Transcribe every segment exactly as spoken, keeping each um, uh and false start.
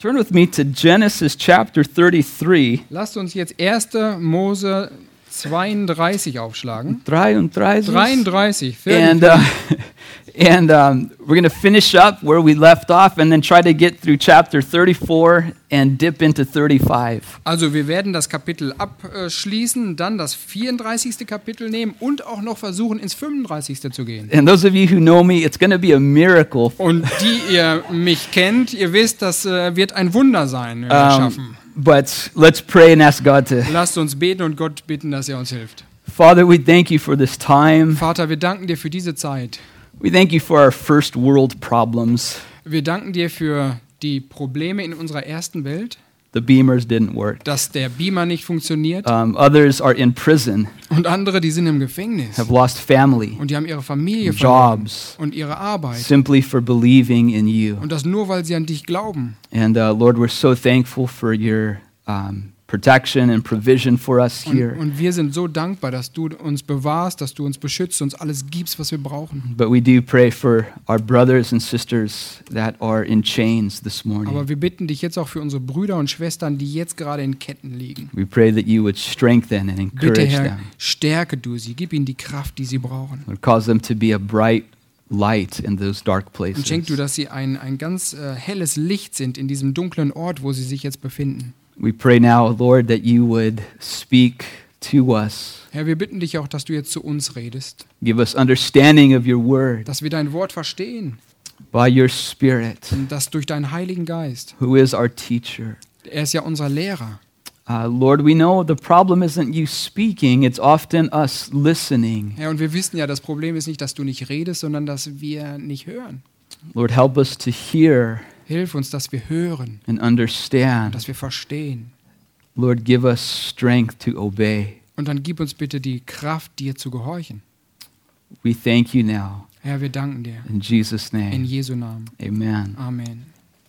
Turn with me to Genesis chapter thirty-three. Lasst uns jetzt erster Mose zweiunddreißig aufschlagen. dreiunddreißig. dreiunddreißig. And, uh, and um, we're going to finish up where we left off and then try to get through chapter thirty-four and dip into thirty-five. Also wir werden das Kapitel abschließen, dann das vierunddreißigste Kapitel nehmen und auch noch versuchen, ins fünfunddreißigste zu gehen. And those of you who know me, it's going to be a miracle. Und die ihr mich kennt, ihr wisst, das äh, wird ein Wunder sein, wenn wir es Um, schaffen. but let's pray and ask God to. Lasst uns beten und Gott bitten, dass er uns hilft. Father, we thank you for this time. Vater, wir danken dir für diese Zeit. We thank you for our first world problems. Wir danken dir für die Probleme in unserer ersten Welt, The beamers didn't work. dass der Beamer nicht funktioniert Um, others are in prison, und andere, die sind im Gefängnis have lost family, und die haben ihre Familie verloren jobs, und ihre Arbeit simply for believing in you. und das nur, weil sie an dich glauben. And uh, Lord, we're so thankful for your um, protection and provision for us Und, here. und wir sind so dankbar, dass du uns bewahrst, dass du uns beschützt, uns alles gibst, was wir brauchen. But we do pray for our brothers and sisters that are in chains this morning. Aber wir bitten dich jetzt auch für unsere Brüder und Schwestern, die jetzt gerade in Ketten liegen. We pray that you would strengthen and Bitte, encourage Herr, them. stärke du sie, gib ihnen die Kraft, die sie brauchen. Would cause them to be a bright light in those dark Und schenk du, places. dass sie ein, ein ganz äh, helles Licht sind in diesem dunklen Ort, wo sie sich jetzt befinden. We pray now, Lord, that you would speak to us. Herr, wir bitten dich auch, dass du jetzt zu uns redest, Give us understanding of your word dass wir dein Wort verstehen by your Spirit, und das durch deinen Heiligen Geist. who is our teacher. Er ist ja unser Lehrer. Uh, Lord, we know the problem isn't you speaking, it's often us listening. Herr, und wir wissen ja, das Problem ist nicht, dass du nicht redest, sondern dass wir nicht hören. Lord, help us to hear Hilf uns, dass wir hören, and understand. dass wir verstehen. Lord, give us strength to obey. Und dann gib uns bitte die Kraft, dir zu gehorchen. We thank you now. Herr, wir danken dir. In Jesus' In name, Jesu Namen. amen. Amen.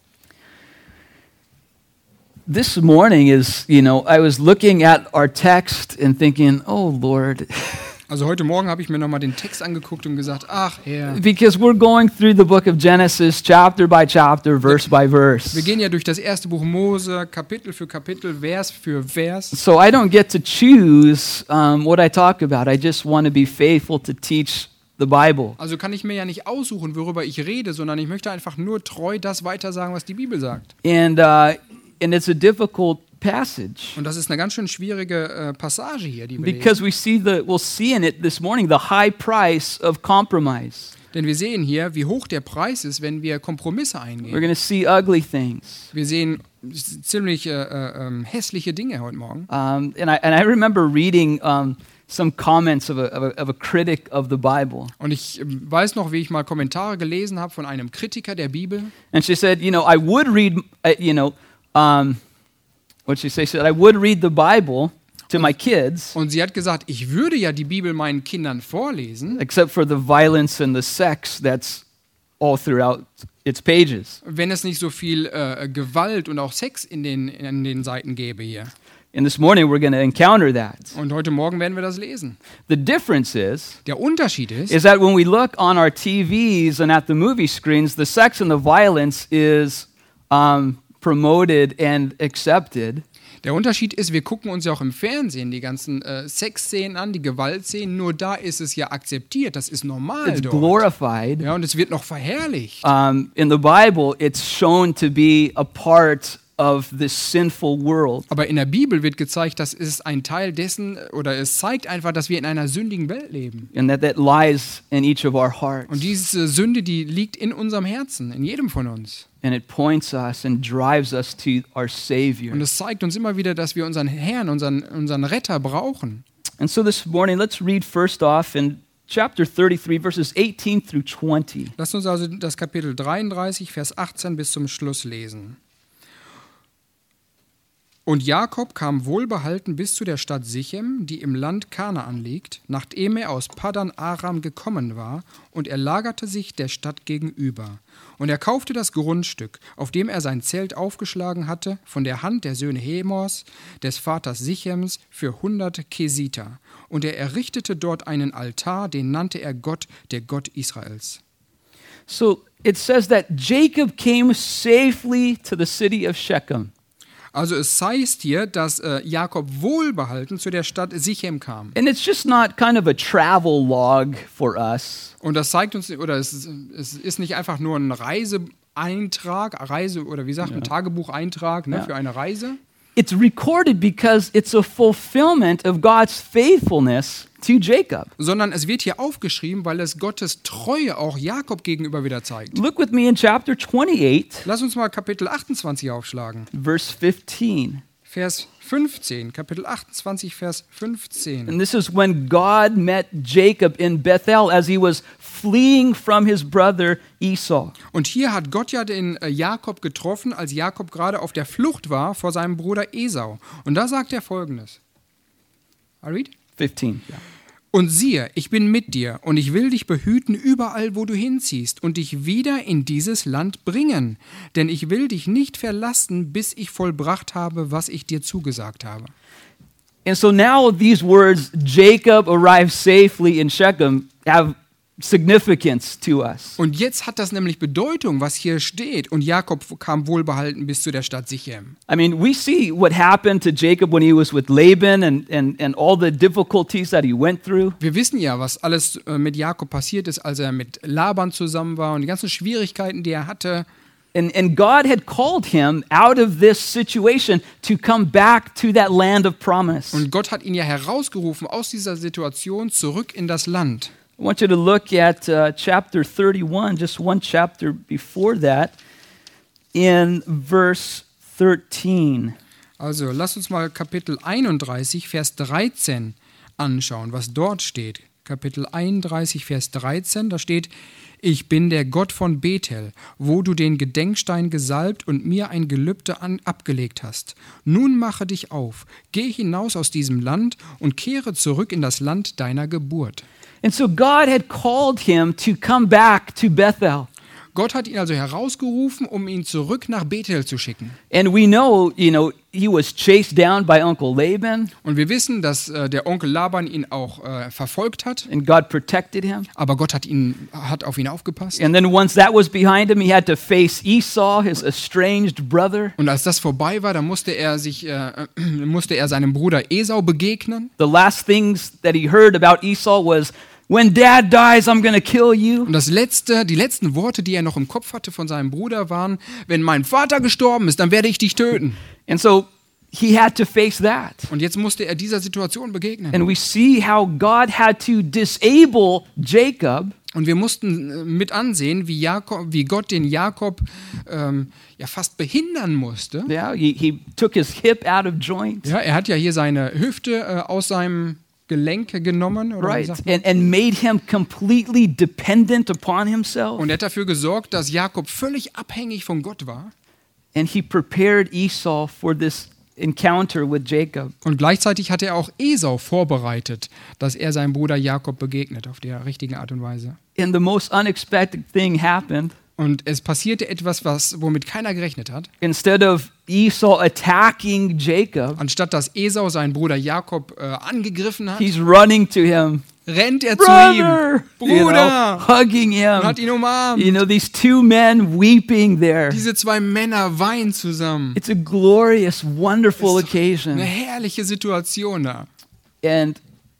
This morning is, you know, I was looking at our text and thinking, oh, Lord, Also heute Morgen habe ich mir nochmal den Text angeguckt und gesagt, ach Herr, because we're going through the book of Genesis chapter by chapter, verse by verse. wir gehen ja durch das erste Buch Mose, Kapitel für Kapitel, Vers für Vers. So I don't get to choose um, what I talk about. I just want to be faithful to teach the Bible. Also kann ich mir ja nicht aussuchen, worüber ich rede, sondern ich möchte einfach nur treu das weitersagen, was die Bibel sagt. And, uh, and it's a difficult passage. Und das ist eine ganz schön schwierige äh, Passage hier, die wir Because lesen. we see the, we'll see in it this morning the high price of compromise. Denn wir sehen hier, wie hoch der Preis ist, wenn wir Kompromisse We're eingehen. going to see ugly things. Wir sehen ziemlich äh, äh, ähm, hässliche Dinge heute Morgen. Um, and, I, and I remember reading um, some comments of a, of, a, of a critic of the Bible. Und ich ähm, weiß noch, wie ich mal Kommentare gelesen habe von einem Kritiker der Bibel. And she said, you know, I would read, uh, you know, um, what she say? She said, I would read the Bible to my kids, Und sie hat gesagt, ich würde ja die Bibel meinen Kindern vorlesen, except for the violence and the sex that's all throughout its pages. wenn es nicht so viel äh, Gewalt und auch Sex in den, in den Seiten gäbe hier. And this morning we're going to encounter that. Und heute Morgen werden wir das lesen. The difference is, Der Unterschied ist, is that when we look on our T Vs and at the movie screens, the sex and the violence is um, promoted and accepted. der Unterschied ist, wir gucken uns ja auch im Fernsehen die ganzen äh, Sexszenen an, die Gewaltszenen, nur da ist es ja akzeptiert, das ist normal It's dort. glorified. Ja, und es wird noch verherrlicht. Um, in the Bible, it's shown to be a part of this sinful world. Aber in der Bibel wird gezeigt, das ist ein Teil dessen, oder es zeigt einfach, dass wir in einer sündigen Welt leben. And that that lies in each of our hearts. Und diese Sünde, die liegt in unserem Herzen, in jedem von uns. And it points us and drives us to our Savior. Und es zeigt uns immer wieder, dass wir unseren Herrn, unseren, unseren Retter brauchen. And so this morning, let's read first off in chapter thirty-three, verses eighteen through twenty. Lasst uns also das Kapitel dreiunddreißig, Vers achtzehn bis zum Schluss lesen. Und Jakob kam wohlbehalten bis zu der Stadt Sichem, die im Land Kanaan liegt, nachdem er aus Paddan Aram gekommen war, und er lagerte sich der Stadt gegenüber. Und er kaufte das Grundstück, auf dem er sein Zelt aufgeschlagen hatte, von der Hand der Söhne Hemors, des Vaters Sichems, für hundert Kesiter. Und er errichtete dort einen Altar, den nannte er Gott, der Gott Israels. So it says that Jacob came safely to the city of Shechem. Also es heißt hier, dass äh, Jakob wohlbehalten zu der Stadt Sichem kam. And it's just not kind of a travel log for us. Und das zeigt uns, oder es, ist- es ist nicht einfach nur ein Reiseeintrag, Reise oder wie sagt man, Tagebucheintrag ne, Ja. für eine Reise, It's recorded because it's a fulfillment of God's faithfulness to Jacob. sondern es wird hier aufgeschrieben, weil es Gottes Treue auch Jakob gegenüber wieder zeigt. Look with me in chapter twenty-eight, Lass uns mal Kapitel achtundzwanzig aufschlagen. verse fifteen. Vers fünfzehn, Kapitel achtundzwanzig, Vers fünfzehn. And this is when God met Jacob in Bethel as he was fleeing from his brother Esau. Und hier hat Gott ja den äh, Jakob getroffen, als Jakob gerade auf der Flucht war vor seinem Bruder Esau. Und da sagt er Folgendes. I read? fifteen. Yeah. Und siehe, ich bin mit dir, und ich will dich behüten überall, wo du hinziehst, und dich wieder in dieses Land bringen. Denn ich will dich nicht verlassen, bis ich vollbracht habe, was ich dir zugesagt habe. And so now these words, Jacob arrived safely in Shechem, have significance to us. Und jetzt hat das nämlich Bedeutung, was hier steht. Und Jakob kam wohlbehalten bis zu der Stadt Sichem. I mean, we see what happened to Jacob when he was with Laban and, and, and all the difficulties that he went through. Wir wissen ja, was alles äh, mit Jakob passiert ist, als er mit Laban zusammen war und die ganzen Schwierigkeiten, die er hatte. And, and God had called him out of this situation to come back to that land of promise. Und Gott hat ihn ja herausgerufen aus dieser Situation zurück in das Land. I want you to look at uh, chapter thirty-one, just one chapter before that, in verse thirteen. Also lass uns mal Kapitel einunddreißig, Vers dreizehn anschauen, was dort steht. Kapitel einunddreißig, Vers dreizehn, da steht: Ich bin der Gott von Bethel, wo du den Gedenkstein gesalbt und mir ein Gelübde an, abgelegt hast. Nun mache dich auf, geh hinaus aus diesem Land und kehre zurück in das Land deiner Geburt. And so God had called him to come back to Bethel. Gott hat ihn also herausgerufen, um ihn zurück nach Bethel zu schicken. And we know, you know, he was chased down by Uncle Laban, Und wir wissen, dass äh, der Onkel Laban ihn auch äh, verfolgt hat, and God protected him. aber Gott hat, ihn, hat auf ihn aufgepasst. And then once that was behind him, he had to face Esau, his estranged brother. Und als das vorbei war, dann musste er sich, äh, musste er seinem Bruder Esau begegnen. The last things that he heard about Esau was, when dad dies, I'm going to kill you. Und das letzte, die letzten Worte, die er noch im Kopf hatte von seinem Bruder, waren: Wenn mein Vater gestorben ist, dann werde ich dich töten. And so he had to face that. Und jetzt musste er dieser Situation begegnen. And we see how God had to disable Jacob Und wir mussten äh, mit ansehen, wie, Jakob, wie Gott den Jakob ähm, ja fast behindern musste. Yeah, he, he took his hip out of joint, Ja, er hat ja hier seine Hüfte äh, aus seinem Gelenk genommen, oder wie right? sagt man? And, and made him completely dependent upon himself. Und er hat dafür gesorgt, dass Jakob völlig abhängig von Gott war. And he prepared Esau for this encounter with Jacob. Und gleichzeitig hat er auch Esau vorbereitet, dass er seinem Bruder Jakob begegnet auf der richtigen Art und Weise. And the most unexpected thing happened. Und es passierte etwas, was, womit keiner gerechnet hat. Instead of Esau attacking Jacob, Anstatt dass Esau seinen Bruder Jakob äh, angegriffen hat, he's running to him. rennt er zu Brother! ihm. You know, Bruder! hugging Und hat him. ihn umarmt. You know, these two men weeping there. Diese zwei Männer weinen zusammen. It's a glorious, wonderful Ist doch eine occasion. herrliche Situation da. And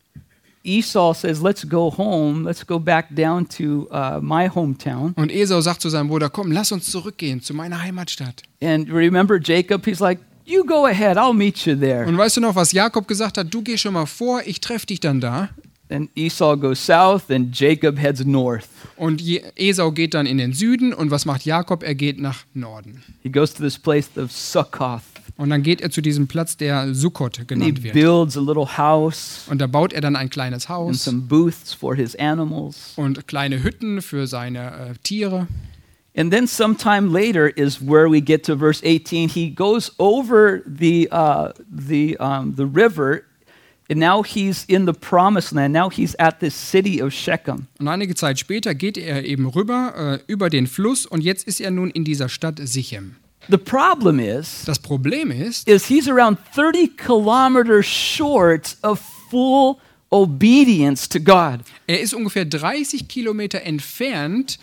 Esau says, let's go home. Let's go back down to uh, my hometown. Und Esau sagt zu seinem Bruder: Komm, lass uns zurückgehen zu meiner Heimatstadt. And remember Jacob, he's like, you go ahead, I'll meet you there. Und weißt du noch, was Jakob gesagt hat? Du geh schon mal vor, ich treffe dich dann da. And Esau goes south and Jacob heads north. Und Je- Esau geht dann in den Süden. Und was macht Jakob? Er geht nach Norden. He goes to this place of Succoth. Und dann geht er zu diesem Platz, der Sukkot And he genannt wird. builds a little house Und da baut er dann ein kleines and Haus some booths for his animals. und kleine Hütten für seine äh, Tiere. And then sometime later is where we get to verse eighteen. He goes over the, uh, the, um, the river, and now he's in the promised land. Now he's at the city of Shechem. Und einige Zeit später geht er eben rüber, äh, über den Fluss. Und jetzt ist er nun in dieser Stadt Sichem. The problem is, Das Problem ist, is he's around thirty kilometers short of full obedience to God. er ist ungefähr dreißig Kilometer entfernt,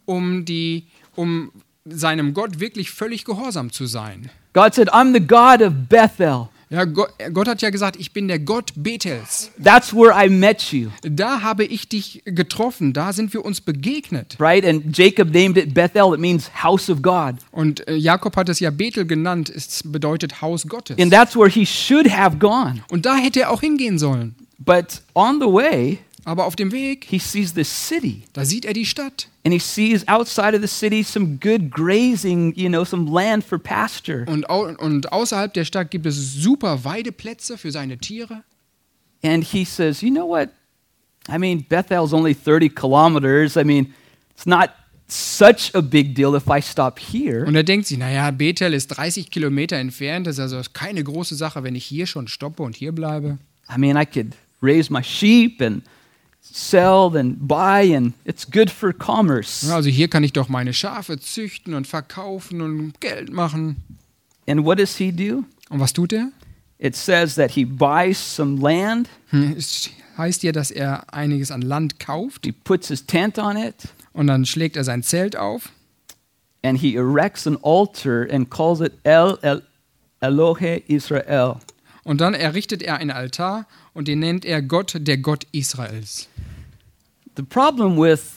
um, die, um seinem Gott wirklich völlig gehorsam zu sein. God said, I'm the God of Bethel. Ja, Gott, Gott hat ja gesagt, ich bin der Gott Bethels. That's where I met you. Da habe ich dich getroffen, da sind wir uns begegnet. Right? And Jacob named it Bethel. It means house of God. Und äh, Jakob hat es ja Bethel genannt, es bedeutet Haus Gottes. And that's where he should have gone. Und da hätte er auch hingehen sollen. But on the way, Aber auf dem Weg, he sees the city. da sieht er die Stadt. And he sees outside of the city some good grazing, you know, some land for pasture. Und, au und außerhalb der Stadt gibt es super Weideplätze für seine Tiere. And he says, you know what? I mean, Bethel's only thirty kilometers. I mean, it's not such a big deal if I stop here. Und er denkt sich, naja, Bethel ist dreißig Kilometer entfernt, das ist also keine große Sache, wenn ich hier schon stoppe und hier bleibe. I mean, I could raise my sheep and sell and buy, and it's good for commerce. Ja, also hier kann ich doch meine Schafe züchten und verkaufen und Geld machen. And what does he do? Und was tut er? It says that he buys some land, Hm, Es heißt ja, dass er einiges an Land kauft he puts his tent on it, und dann schlägt er sein Zelt auf and he erects an altar and calls it El, El Elohe Israel. und dann errichtet er einen Altar und den nennt er Gott, der Gott Israels. The problem with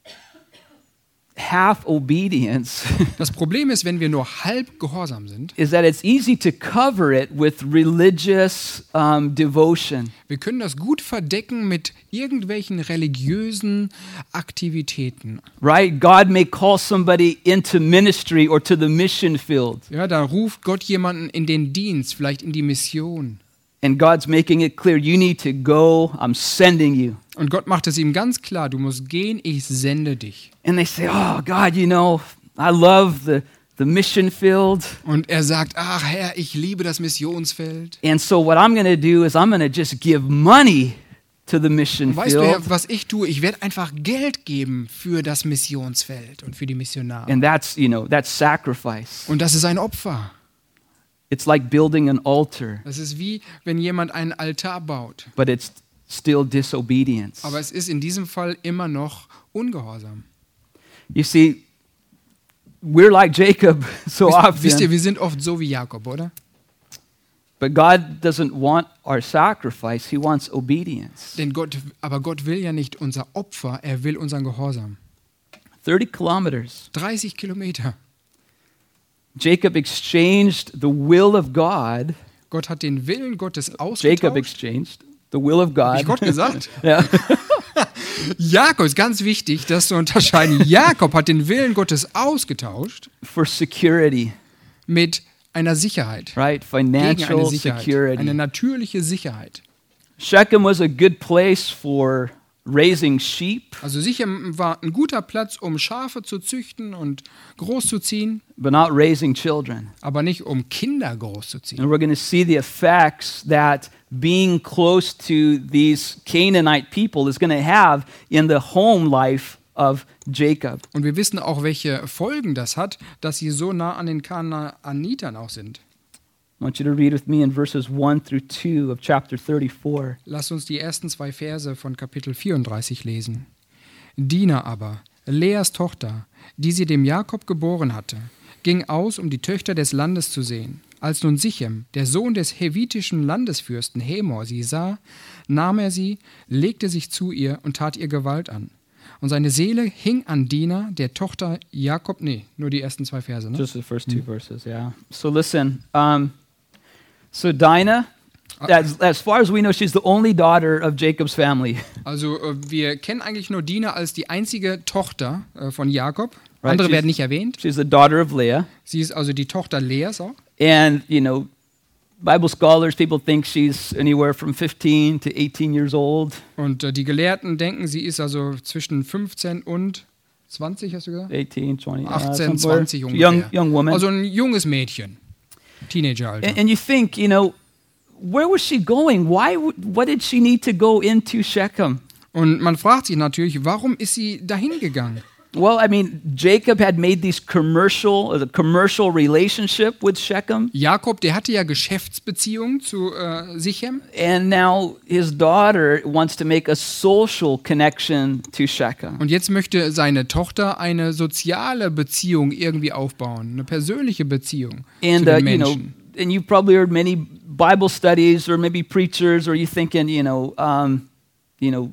half obedience Das Problem ist, wenn wir nur halb gehorsam sind, is that it's easy to cover it with religious um, devotion. wir können das gut verdecken mit irgendwelchen religiösen Aktivitäten. Right? God may call somebody into ministry or to the mission field. Ja, da ruft Gott jemanden in den Dienst, vielleicht in die Mission. And God's making it clear, you need to go, I'm sending you. Und Gott macht es ihm ganz klar, du musst gehen, ich sende dich. And they say, oh, God, you know, I love the, the mission field. Und er sagt, ach Herr, ich liebe das Missionsfeld. And so what I'm going to do is I'm going to just give money to the mission Und weißt du, field. Herr, was ich tue? Ich werde einfach Geld geben für das Missionsfeld und für die Missionare. And that's, you know, that's sacrifice. Und das ist ein Opfer. It's like building an altar, Das ist wie, wenn jemand einen Altar baut. but it's still disobedience. Aber es ist in diesem Fall immer noch Ungehorsam. You see, we're like Jacob so Wisst, wisst ihr, often, wir sind oft so wie Jakob, oder? but God doesn't want our sacrifice, He wants obedience. Denn Gott, aber Gott will ja nicht unser Opfer, er will unseren Gehorsam. thirty kilometers. dreißig Kilometer. Jacob exchanged the will of God. Gott hat den Willen Gottes Jacob ausgetauscht. exchanged the will of Hab God. ich Gott gesagt? Yeah. Jakob ist ganz wichtig, das zu unterscheiden. Jakob hat den Willen Gottes ausgetauscht For security, mit einer Sicherheit. right? Gegen eine Financial Sicherheit. security. Eine natürliche Sicherheit. Shechem was a good place for raising sheep, Also Sichem war ein guter Platz, um Schafe zu züchten und großzuziehen, but not raising children. aber nicht um Kinder großzuziehen. And we're going to see the effects that being close to these Canaanite people is going to have in the home life of Jacob. Und wir wissen auch, welche Folgen das hat, dass sie so nah an den Kanaanitern auch sind. I want you to read with me in verses one through two of chapter thirty-four. Lasst uns die ersten zwei Verse von Kapitel vierunddreißig lesen. Dina aber, Leas Tochter, die sie dem Jakob geboren hatte, ging aus, um die Töchter des Landes zu sehen. Als nun Sichem, der Sohn des hevitischen Landesfürsten Hemor, sie sah, nahm er sie, legte sich zu ihr und tat ihr Gewalt an. Und seine Seele hing an Dina, der Tochter Jakob, nee, nur die ersten zwei Verse, ne? Just the first two verses, yeah. So listen, um, so Dinah, as, as far as we know, she's the only daughter of Jacob's family. Also äh, wir kennen eigentlich nur Dina als die einzige Tochter äh, von Jakob. Right, Andere she's- werden nicht erwähnt. She's the daughter of Leah. Sie ist also die Tochter Leas auch. And, you know, Bible scholars, people think she's anywhere from fifteen to eighteen years old. Und äh, die Gelehrten denken, sie ist also zwischen fünfzehn und zwanzig, hast du gesagt? eighteen, twenty, uh, achtzehn, somewhere. zwanzig ungefähr. Young, young woman. Also ein junges Mädchen. Teenageralter. and, and you think, you know, where was she going? Why? would- What did she need to go into Shechem? Und man fragt sich natürlich, warum ist sie dahin gegangen? Well, I mean, Jacob had made these commercial, a commercial relationship with Shechem, Jakob, der hatte ja Geschäftsbeziehungen zu äh, Sichem. and now his daughter wants to make a social connection to Shechem. Und jetzt möchte seine Tochter eine soziale Beziehung irgendwie aufbauen, eine persönliche Beziehung And zu uh, den you know, Menschen. and you've probably heard many Bible studies or maybe preachers, or you thinking, you know, um, you know,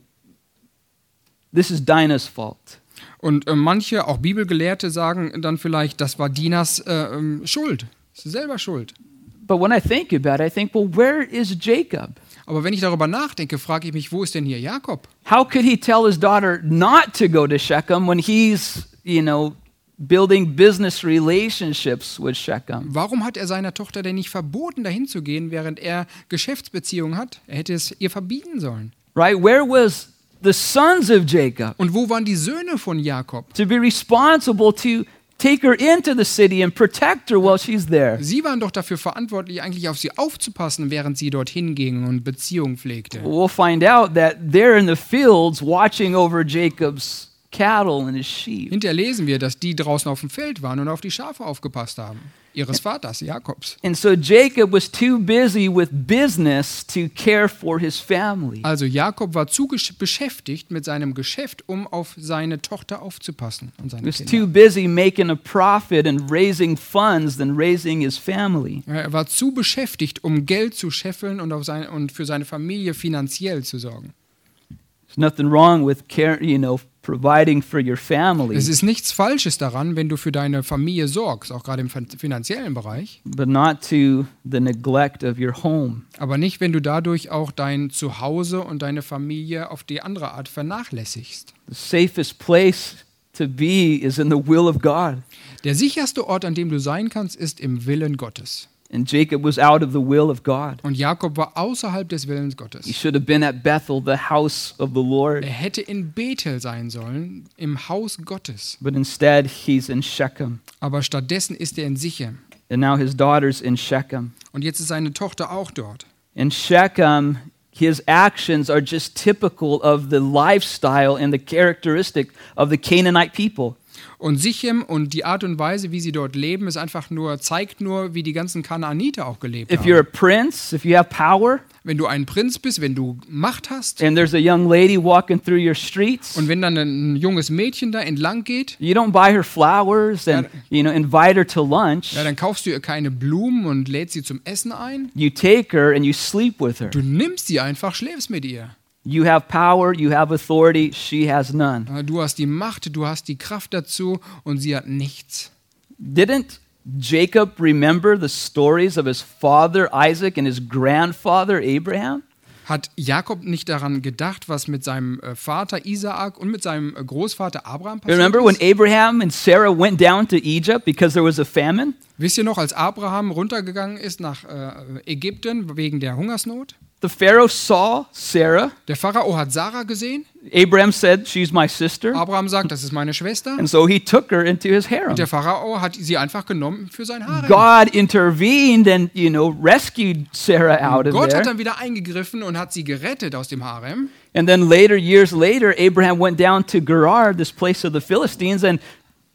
this is Dinah's fault. Und äh, manche, auch Bibelgelehrte, sagen dann vielleicht, das war Dinas äh, ähm, Schuld. Sie ist selber schuld. But when I think about it, I think, well, where is Jacob? Aber wenn ich darüber nachdenke, frage ich mich, wo ist denn hier Jakob? How could he tell his daughter not to go to Shechem when he's, you know, building business relationships with Shechem? Warum hat er seiner Tochter denn nicht verboten, dahin zu gehen, während er Geschäftsbeziehungen hat? Er hätte es ihr verbieten sollen. Right? Where was the sons of Jacob Und wo waren die Söhne von Jakob? to be responsible to take her into the city and protect her while she's there? Sie waren doch dafür verantwortlich, eigentlich auf sie aufzupassen, während sie dorthin ging und Beziehungen pflegte. We'll find out that they're in the fields watching over Jacob's cattle and his sheep. Hinterher lesen wir, dass die draußen auf dem Feld waren und auf die Schafe aufgepasst haben. Ihres Vaters, Jakobs. And so Jacob was too busy with business to care for his family. Also Jakob war zu gesch- beschäftigt mit seinem Geschäft, um auf seine Tochter aufzupassen und He seine was too Kinder. busy making a profit and raising funds than raising his family. Er war zu beschäftigt, um Geld zu scheffeln und, auf seine, und für seine Familie finanziell zu sorgen. There's nothing wrong with care, you know, providing for your family, Es ist nichts Falsches daran, wenn du für deine Familie sorgst, auch gerade im fin- finanziellen Bereich, but not to the neglect of your home. aber nicht, wenn du dadurch auch dein Zuhause und deine Familie auf die andere Art vernachlässigst. The safest place to be is in the will of God. Der sicherste Ort, an dem du sein kannst, ist im Willen Gottes. And Jacob was out of the will of God. Und Jakob war außerhalb des Willens He Gottes. should have been at Bethel, the house of the Lord, Er hätte in Bethel sein sollen, im Haus Gottes. but instead he's in Shechem. Aber stattdessen ist er in Sichem. And now his daughter's in Shechem. Und jetzt ist seine Tochter auch dort. In Shechem, his actions are just typical of the lifestyle and the characteristic of the Canaanite people. Und Sichem und die Art und Weise, wie sie dort leben, ist einfach nur, zeigt nur, wie die ganzen Kanaaniter auch gelebt If you're a haben. prince, if you have power, Wenn du ein Prinz bist, wenn du Macht hast and there's a young lady walking through your streets, und wenn dann ein junges Mädchen da entlang geht, you don't buy her flowers and, you know, invite her to lunch. ja, dann kaufst du ihr keine Blumen und lädst sie zum Essen ein. You take her and you sleep with her. Du nimmst sie einfach, schläfst mit ihr. You have power, you have authority, she has none. Du hast die Macht, du hast die Kraft dazu und sie hat nichts. Didn't Jacob remember the stories of his father Isaac and his grandfather Abraham? Hat Jakob nicht daran gedacht, was mit seinem äh, Vater Isaak und mit seinem äh, Großvater Abraham passiert Remember when ist? Abraham and Sarah went down to Egypt because there was a famine? Wisst ihr noch, als Abraham runtergegangen ist nach äh, Ägypten wegen der Hungersnot? The Pharaoh saw Sarah. Der Pharao hat Sarah gesehen. Abraham said, "She's my sister." Abraham sagt, das ist meine Schwester. And so he took her into his harem. Und der Pharao hat sie einfach genommen für sein Harem. God intervened and, you know, rescued Sarah out of Gott hat there. dann wieder eingegriffen und hat sie gerettet aus dem Harem. And then later, years later, Abraham went down to Gerar, this place of the Philistines, and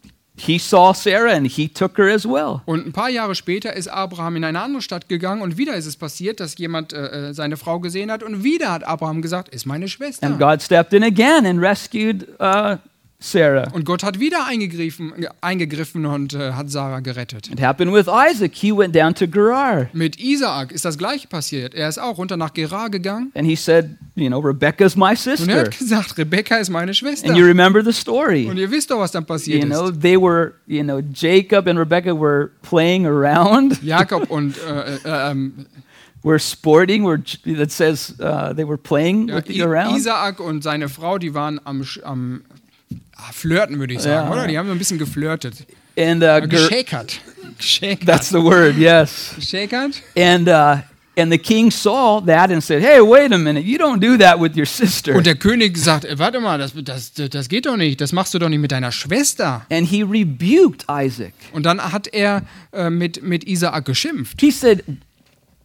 he saw Sarah and he took her as well. Und ein paar Jahre später ist Abraham in eine andere Stadt gegangen und wieder ist es passiert, dass jemand äh, seine Frau gesehen hat und wieder hat Abraham gesagt, ist meine Schwester. And God stepped in again and rescued uh, Sarah. Und Gott hat wieder eingegriffen, äh, eingegriffen und äh, hat Sarah gerettet. It happened with Isaac. He went down to Gerar Mit Isaak ist das gleiche passiert. Er ist auch runter nach Gerar gegangen and he said, you know, Rebecca's my und er sister. hat gesagt, Rebekka ist meine Schwester. And you remember the story. Und ihr wisst doch, was dann passiert You know, ist. they were, you know, Jacob and Rebecca were playing around, Jakob und äh, äh, ähm, were sporting, were, that says uh, they were playing ja, with you around. Isaak und seine Frau, die waren am, Sch- am ah, Flirten, würde ich sagen, Ja. oder? Die haben so ein bisschen geflirtet. And uh, Ger- Geschäkert. Geschäkert. that's the word, yes. Geschäkert. And uh, and the king saw that and said, "Hey, wait a minute! You don't do that with your sister." Und der König sagt, "Äh, warte mal, das, das, das geht doch nicht, das machst du doch nicht mit deiner Schwester. And he rebuked Isaac. Und dann hat er äh, mit, mit Isaak geschimpft. He said,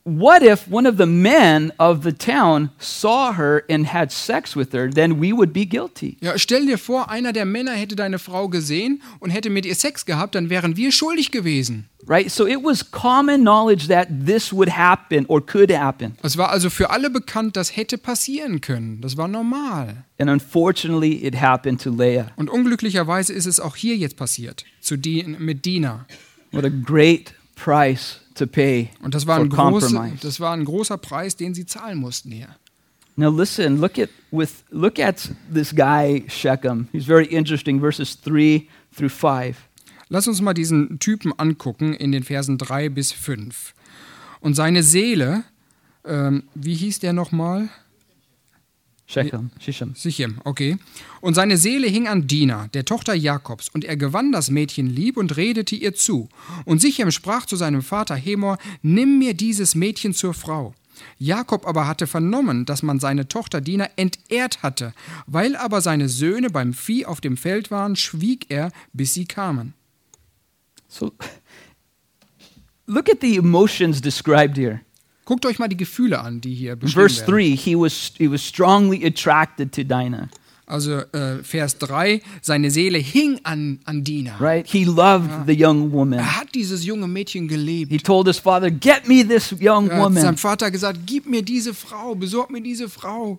what if one of the men of the town saw her and had sex with her? Then we would be guilty. Ja, stell dir vor, einer der Männer hätte deine Frau gesehen und hätte mit ihr Sex gehabt, dann wären wir schuldig gewesen. Right? So it was common knowledge that this would happen or could happen. Es war also für alle bekannt, das hätte passieren können. Das war normal. And unfortunately, it happened to Leah. Und unglücklicherweise ist es auch hier jetzt passiert, zu Din- mit Dina. What a great price to pay Und das war, for ein große, compromise. das war ein großer Preis, den sie zahlen mussten hier. Now listen, look at with look at this guy Shechem. He's very interesting. Verses three through five. Lass uns mal diesen Typen angucken in den Versen drei bis fünf. Und seine Seele, ähm, wie hieß der nochmal? Shechem, Shechem. Sichem, okay. Und seine Seele hing an Dina, der Tochter Jakobs, und er gewann das Mädchen lieb und redete ihr zu. Und Sichem sprach zu seinem Vater Hemor: Nimm mir dieses Mädchen zur Frau. Jakob aber hatte vernommen, dass man seine Tochter Dina entehrt hatte. Weil aber seine Söhne beim Vieh auf dem Feld waren, schwieg er, bis sie kamen. So look at the emotions described here. Guckt euch mal die Gefühle an, die hier In beschrieben verse werden. three, he was he was strongly attracted to Dinah. Also äh, Vers drei, seine Seele hing an, an Dina. Right? He loved the young woman. Er hat dieses junge Mädchen geliebt. He told his father, "Get me this young Er hat seinem woman." Vater gesagt, gib mir diese Frau, besorg mir diese Frau.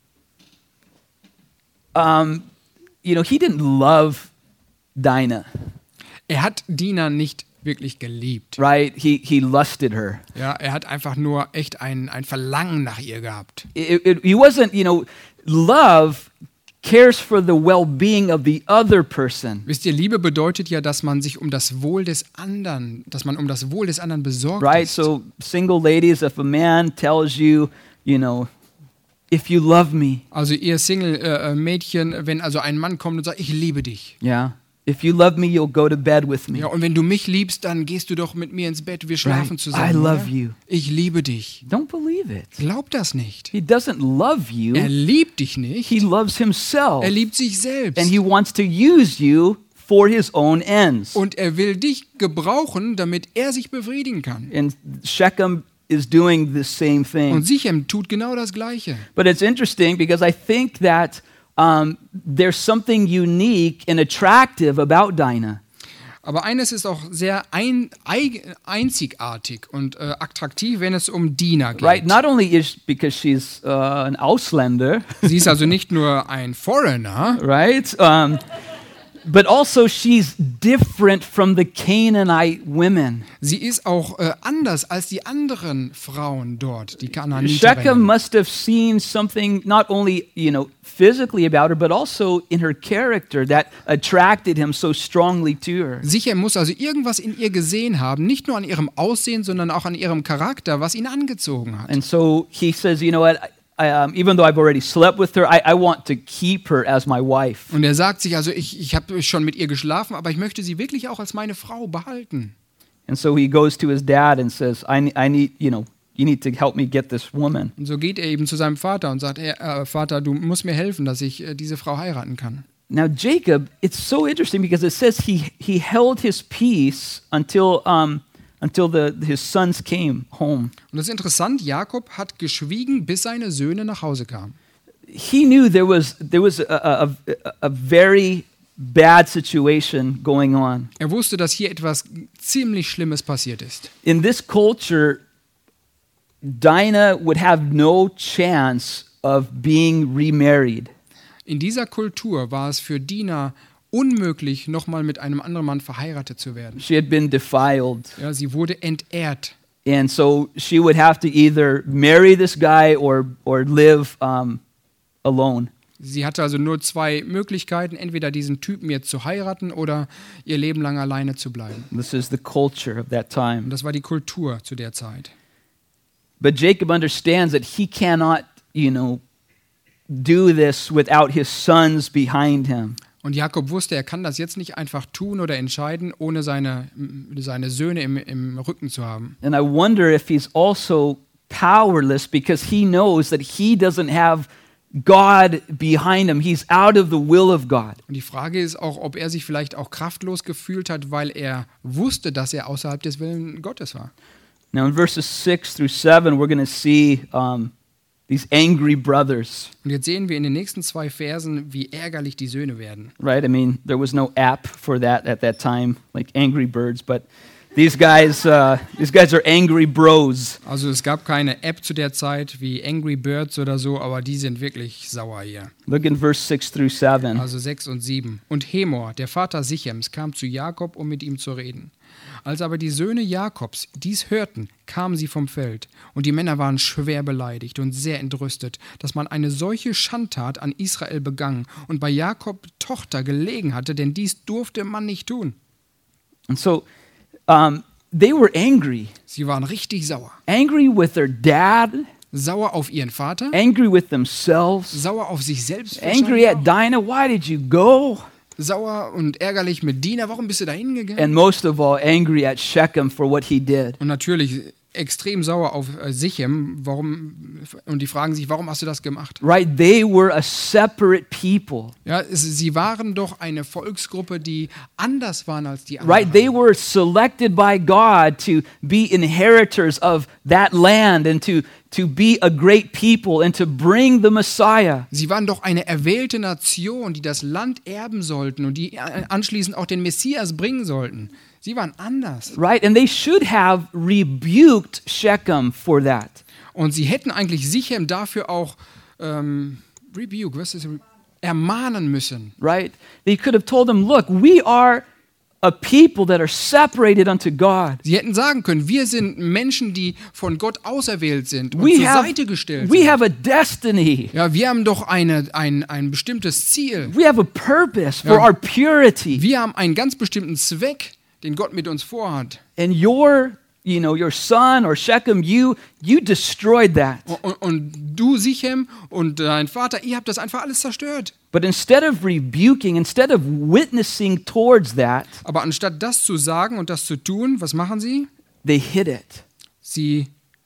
Um, you know, he didn't love Dinah, Er hat Dina nicht wirklich geliebt. right? He he lusted her. Ja, er hat einfach nur echt ein, ein Verlangen nach ihr gehabt. It, it, he wasn't, you know, love cares for the well-being of the other person, Wisst ihr, Liebe bedeutet ja, dass man sich um das Wohl des anderen, dass man um das Wohl des anderen besorgt right? ist. So, single ladies, if a man tells you, you know, if you love me, Also ihr Single-Mädchen, wenn also ein Mann kommt und sagt, ich liebe dich. yeah, if you love me, you'll go to bed with me. Ja, und wenn du mich liebst, dann gehst du doch mit mir ins Bett, wir schlafen Right. zusammen. I love oder? you. Ich liebe dich. Don't believe it. Glaub das nicht. He doesn't love you. Er liebt dich nicht. He loves himself. Er liebt sich selbst. And he wants to use you for his own ends. Und er will dich gebrauchen, damit er sich befriedigen kann. And Shechem is doing the same thing. Und Sichem tut genau das Gleiche. But it's interesting because I think that um, there's something unique and attractive about Dinah. Aber eines ist auch sehr ein, eig, einzigartig und äh, attraktiv, wenn es um Dina geht. Right? Not only is because she's uh, an Ausländer, Sie ist also nicht nur ein Foreigner, right? Um, but also she's different from the Canaanite women. sie ist auch äh, anders als die anderen Frauen dort, die Shechem Kanaaniterinnen. must have seen something not only, you know, physically about her, but also in her character that attracted him so strongly to her. Sichem muss also irgendwas in ihr gesehen haben, nicht nur an ihrem Aussehen, sondern auch an ihrem Charakter, was ihn angezogen hat. And so he says, you know what, I, um, even though I've already slept with her, I, I want to keep her as my wife. Und er sagt sich also, ich, ich habe schon mit ihr geschlafen, aber ich möchte sie wirklich auch als meine Frau behalten. And so he goes to his dad and says, I, I need, you know, you need to help me get this woman. Und so geht er eben zu seinem Vater und sagt, hey, äh, Vater, du musst mir helfen, dass ich äh, diese Frau heiraten kann. Now Jacob, it's so interesting because it says he, he held his peace until, um, until the, his sons came home. Und das ist interessant, Jakob hat geschwiegen, bis seine Söhne nach Hause kamen. He knew there was, there was a, a, a, a very bad situation going on. Er wusste, dass hier etwas ziemlich Schlimmes passiert ist. In this culture, Dinah would have no chance of being remarried. In dieser Kultur war es für Dina unmöglich, nochmal mit einem anderen Mann verheiratet zu werden. She had been defiled. Ja, sie wurde entehrt. And so she would have to either marry this guy or, or live um, alone. Sie hatte also nur zwei Möglichkeiten, entweder diesen Typen jetzt zu heiraten oder ihr Leben lang alleine zu bleiben. This is the culture of that time. Und das war die Kultur zu der Zeit. But Jacob understands that he cannot, you know, do this without his sons behind him. Und Jakob wusste, er kann das jetzt nicht einfach tun oder entscheiden, ohne seine, seine Söhne im, im Rücken zu haben. And I wonder if he's also powerless because he knows that he doesn't have God behind him. He's out of the will of God. Und die Frage ist auch, ob er sich vielleicht auch kraftlos gefühlt hat, weil er wusste, dass er außerhalb des Willens Gottes war. Now in verses six through seven, we're going to see um, these angry brothers, Und jetzt sehen wir in den nächsten zwei Versen, wie ärgerlich die Söhne werden. right? I mean, there was no app for that at that time, like Angry Birds, but these guys, uh, these guys are angry bros. Also es gab keine App zu der Zeit wie Angry Birds oder so, aber die sind wirklich sauer hier. Look in verse six through seven. Also sechs und sieben. Und Hemor, der Vater Sichems, kam zu Jakob, um mit ihm zu reden. Als aber die Söhne Jakobs dies hörten, kamen sie vom Feld. Und die Männer waren schwer beleidigt und sehr entrüstet, dass man eine solche Schandtat an Israel begangen und bei Jakob Tochter gelegen hatte, denn dies durfte man nicht tun. And so um, they were angry. Sie waren richtig sauer. Angry with their dad, Sauer auf ihren Vater, angry with themselves, sauer auf sich selbst, angry at wahrscheinlich Dinah. Why did you go? auch. Sauer und ärgerlich mit Dina. Warum bist du da hingegangen? And most of all, angry at Shechem for what he did. Und natürlich extrem sauer auf äh, Sichem. Warum? Und die fragen sich, warum hast du das gemacht? Right? They were a separate people. Ja, es, sie waren doch eine Volksgruppe, die anders waren als die anderen. Right? They were selected by God to be inheritors of that land and to, to be a great people and to bring the Messiah. Sie waren doch eine erwählte Nation, die das Land erben sollten und die äh, anschließend auch den Messias bringen sollten. Sie waren anders. Right? And they should have rebuked Shechem for that. Und sie hätten eigentlich Sichem dafür auch ähm, rebuke, was ist, ermahnen müssen. Right? They could have told them, look, we are a people that are separated unto God. Sie hätten sagen können, wir sind Menschen, die von Gott auserwählt sind und We zur have, Seite gestellt we sind. have a destiny. Ja, wir haben doch eine, ein, ein bestimmtes Ziel. We have a purpose for Ja. our purity. Wir haben einen ganz bestimmten Zweck, den Gott mit uns vorhat. And your, you know, your son or Shechem, you you destroyed that. Und, und du, Sichem, und dein Vater, ihr habt das einfach alles zerstört. But instead of rebuking, instead of witnessing towards that, Aber anstatt das zu sagen und das zu tun, was machen sie? they hid it. Sie,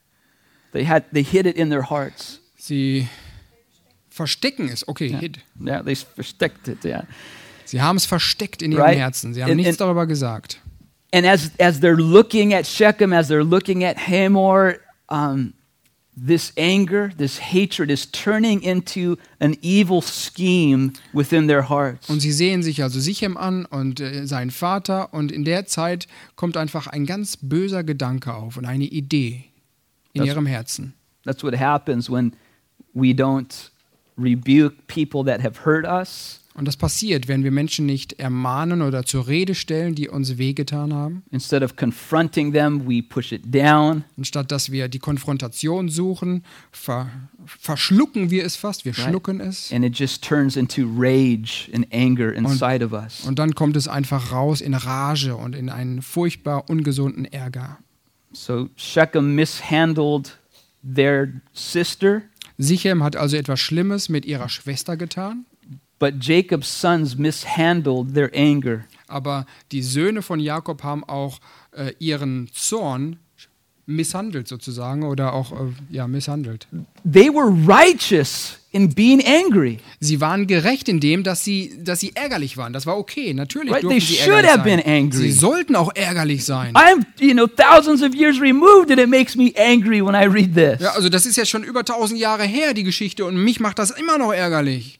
They had they hid it in their hearts. sie verstecken es. Okay, hid. Yeah, they verstecked it. Yeah. Sie haben es versteckt in ihrem Right. Herzen. Sie haben And- nichts and- darüber gesagt. And as as they're looking at Shechem, as they're looking at Hamor, um, this anger, this hatred is turning into an evil scheme within their hearts. Und sie sehen sich also Sichem an und äh, seinen Vater und in der Zeit kommt einfach ein ganz böser Gedanke auf und eine Idee in Das- ihrem Herzen. That's what happens when we don't rebuke people that have hurt us. Und das passiert, wenn wir Menschen nicht ermahnen oder zur Rede stellen, die uns wehgetan haben. Instead of confronting them, we push it down. Anstatt dass wir die Konfrontation suchen, ver verschlucken wir es fast, wir Right. schlucken es. And it just turns into rage and anger inside of us. Und dann kommt es einfach raus in Rage und in einen furchtbar ungesunden Ärger. So Shechem mishandled their sister, Sichem hat also etwas Schlimmes mit ihrer Schwester getan, but Jacob's sons mishandled their anger. aber die Söhne von Jakob haben auch äh, ihren Zorn misshandelt sozusagen oder auch äh, ja, misshandelt. They were righteous in being angry. Sie waren gerecht in dem, dass sie, dass sie ärgerlich waren. Das war okay. Natürlich Right, durften they sie should ärgerlich have been sein. angry. Sie sollten auch ärgerlich sein. I'm, you know, thousands of years removed and it makes me angry when I read this. Ja, also das ist ja schon über tausend Jahre her, die Geschichte, und mich macht das immer noch ärgerlich.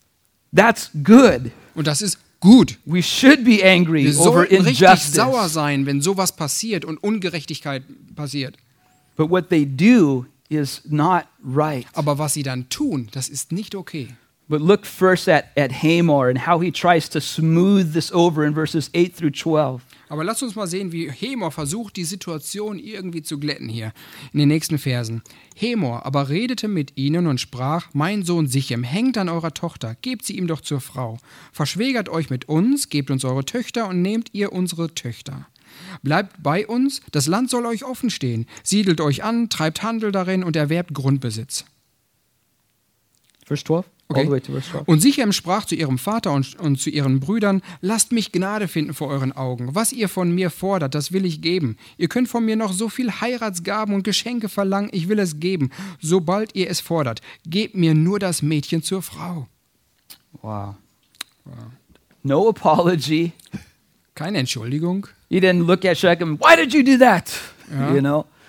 That's good. Und das ist gut. We should be angry Wir over sollten richtig injustice. sauer sein, wenn sowas passiert und Ungerechtigkeit passiert. But what they do is not right. Aber was sie dann tun, das ist nicht okay. But look first at, at Hamor and how he tries to smooth this over in verses eight through twelve. Aber lasst uns mal sehen, wie Hemor versucht, die Situation irgendwie zu glätten hier in den nächsten Versen. Hemor aber redete mit ihnen und sprach: Mein Sohn Sichem hängt an eurer Tochter, gebt sie ihm doch zur Frau. Verschwägert euch mit uns, gebt uns eure Töchter und nehmt ihr unsere Töchter. Bleibt bei uns, das Land soll euch offen stehen. Siedelt euch an, treibt Handel darin und erwerbt Grundbesitz. Verse twelve? All the way to verse twelve. Und Sichem sprach zu ihrem Vater und, und zu ihren Brüdern: Lasst mich Gnade finden vor euren Augen. Was ihr von mir fordert, das will ich geben. Ihr könnt von mir noch so viel Heiratsgaben und Geschenke verlangen, ich will es geben, sobald ihr es fordert. Gebt mir nur das Mädchen zur Frau. Wow. No apology. Keine Entschuldigung. He didn't look at Shechem. Why did you do that? Ja. You know.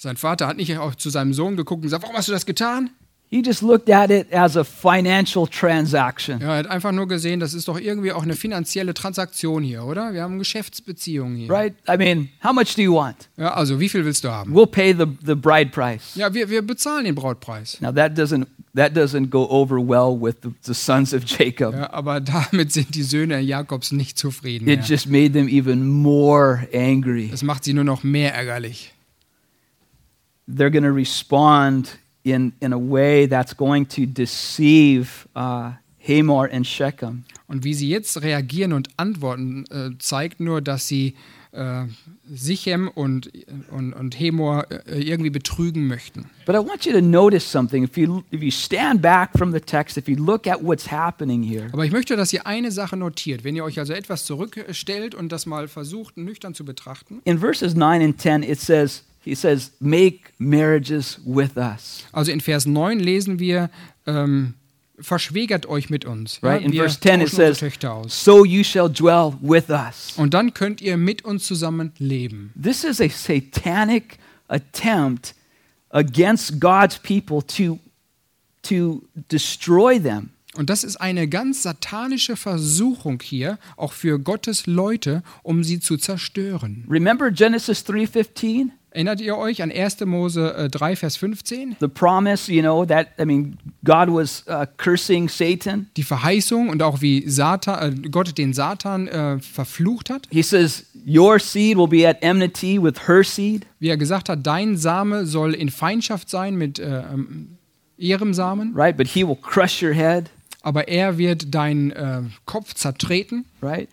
Sein Vater hat nicht auch zu seinem Sohn geguckt und gesagt, warum hast du das getan? He just looked at it as a financial transaction. Ja, er hat einfach nur gesehen, das ist doch irgendwie auch eine finanzielle Transaktion hier, oder? Wir haben Geschäftsbeziehungen hier. Right? I mean, how much do you want? Ja, also wie viel willst du haben? We'll pay the, the bride price. Ja, wir, wir bezahlen den Brautpreis. Now that doesn't that doesn't go over well with the, the sons of Jacob. Ja, aber damit sind die Söhne Jakobs nicht zufrieden It mehr. just made them even more angry. Das macht sie nur noch mehr ärgerlich. They're going to respond in in a way that's going to deceive uh, Hamor and Shechem. Und wie sie jetzt reagieren und antworten, äh, zeigt nur, dass sie äh, Sichem und, und, und Hamor äh, irgendwie betrügen möchten. But I want you to notice something. If you if you stand back from the text, if you look at what's happening here. Aber ich möchte, dass ihr eine Sache notiert. Wenn ihr euch also etwas zurückstellt und das mal versucht, nüchtern zu betrachten. In verses nine and ten, it says, he says, make marriages with us. Also in Vers neun lesen wir, ähm, verschwägert euch mit uns. Right? Ja, In wir verse ten, it tauschen unsere says, Töchter aus. so you shall dwell with us. Und dann könnt ihr mit uns zusammen leben. This is a satanic attempt against God's people to, to destroy them. Und das ist eine ganz satanische Versuchung hier, auch für Gottes Leute, um sie zu zerstören. Remember Genesis three fifteen? Erinnert ihr euch an erster Mose äh, drei, Vers fünfzehn? The promise, you know, that, I mean, God was uh, cursing Satan. Die Verheißung und auch wie Satan, äh, Gott den Satan äh, verflucht hat. He says, your seed will be at enmity with her seed. Wie er gesagt hat, dein Same soll in Feindschaft sein mit äh, ähm, ihrem Samen, Right? But he will crush your head. aber er wird deinen äh, Kopf zertreten. Right?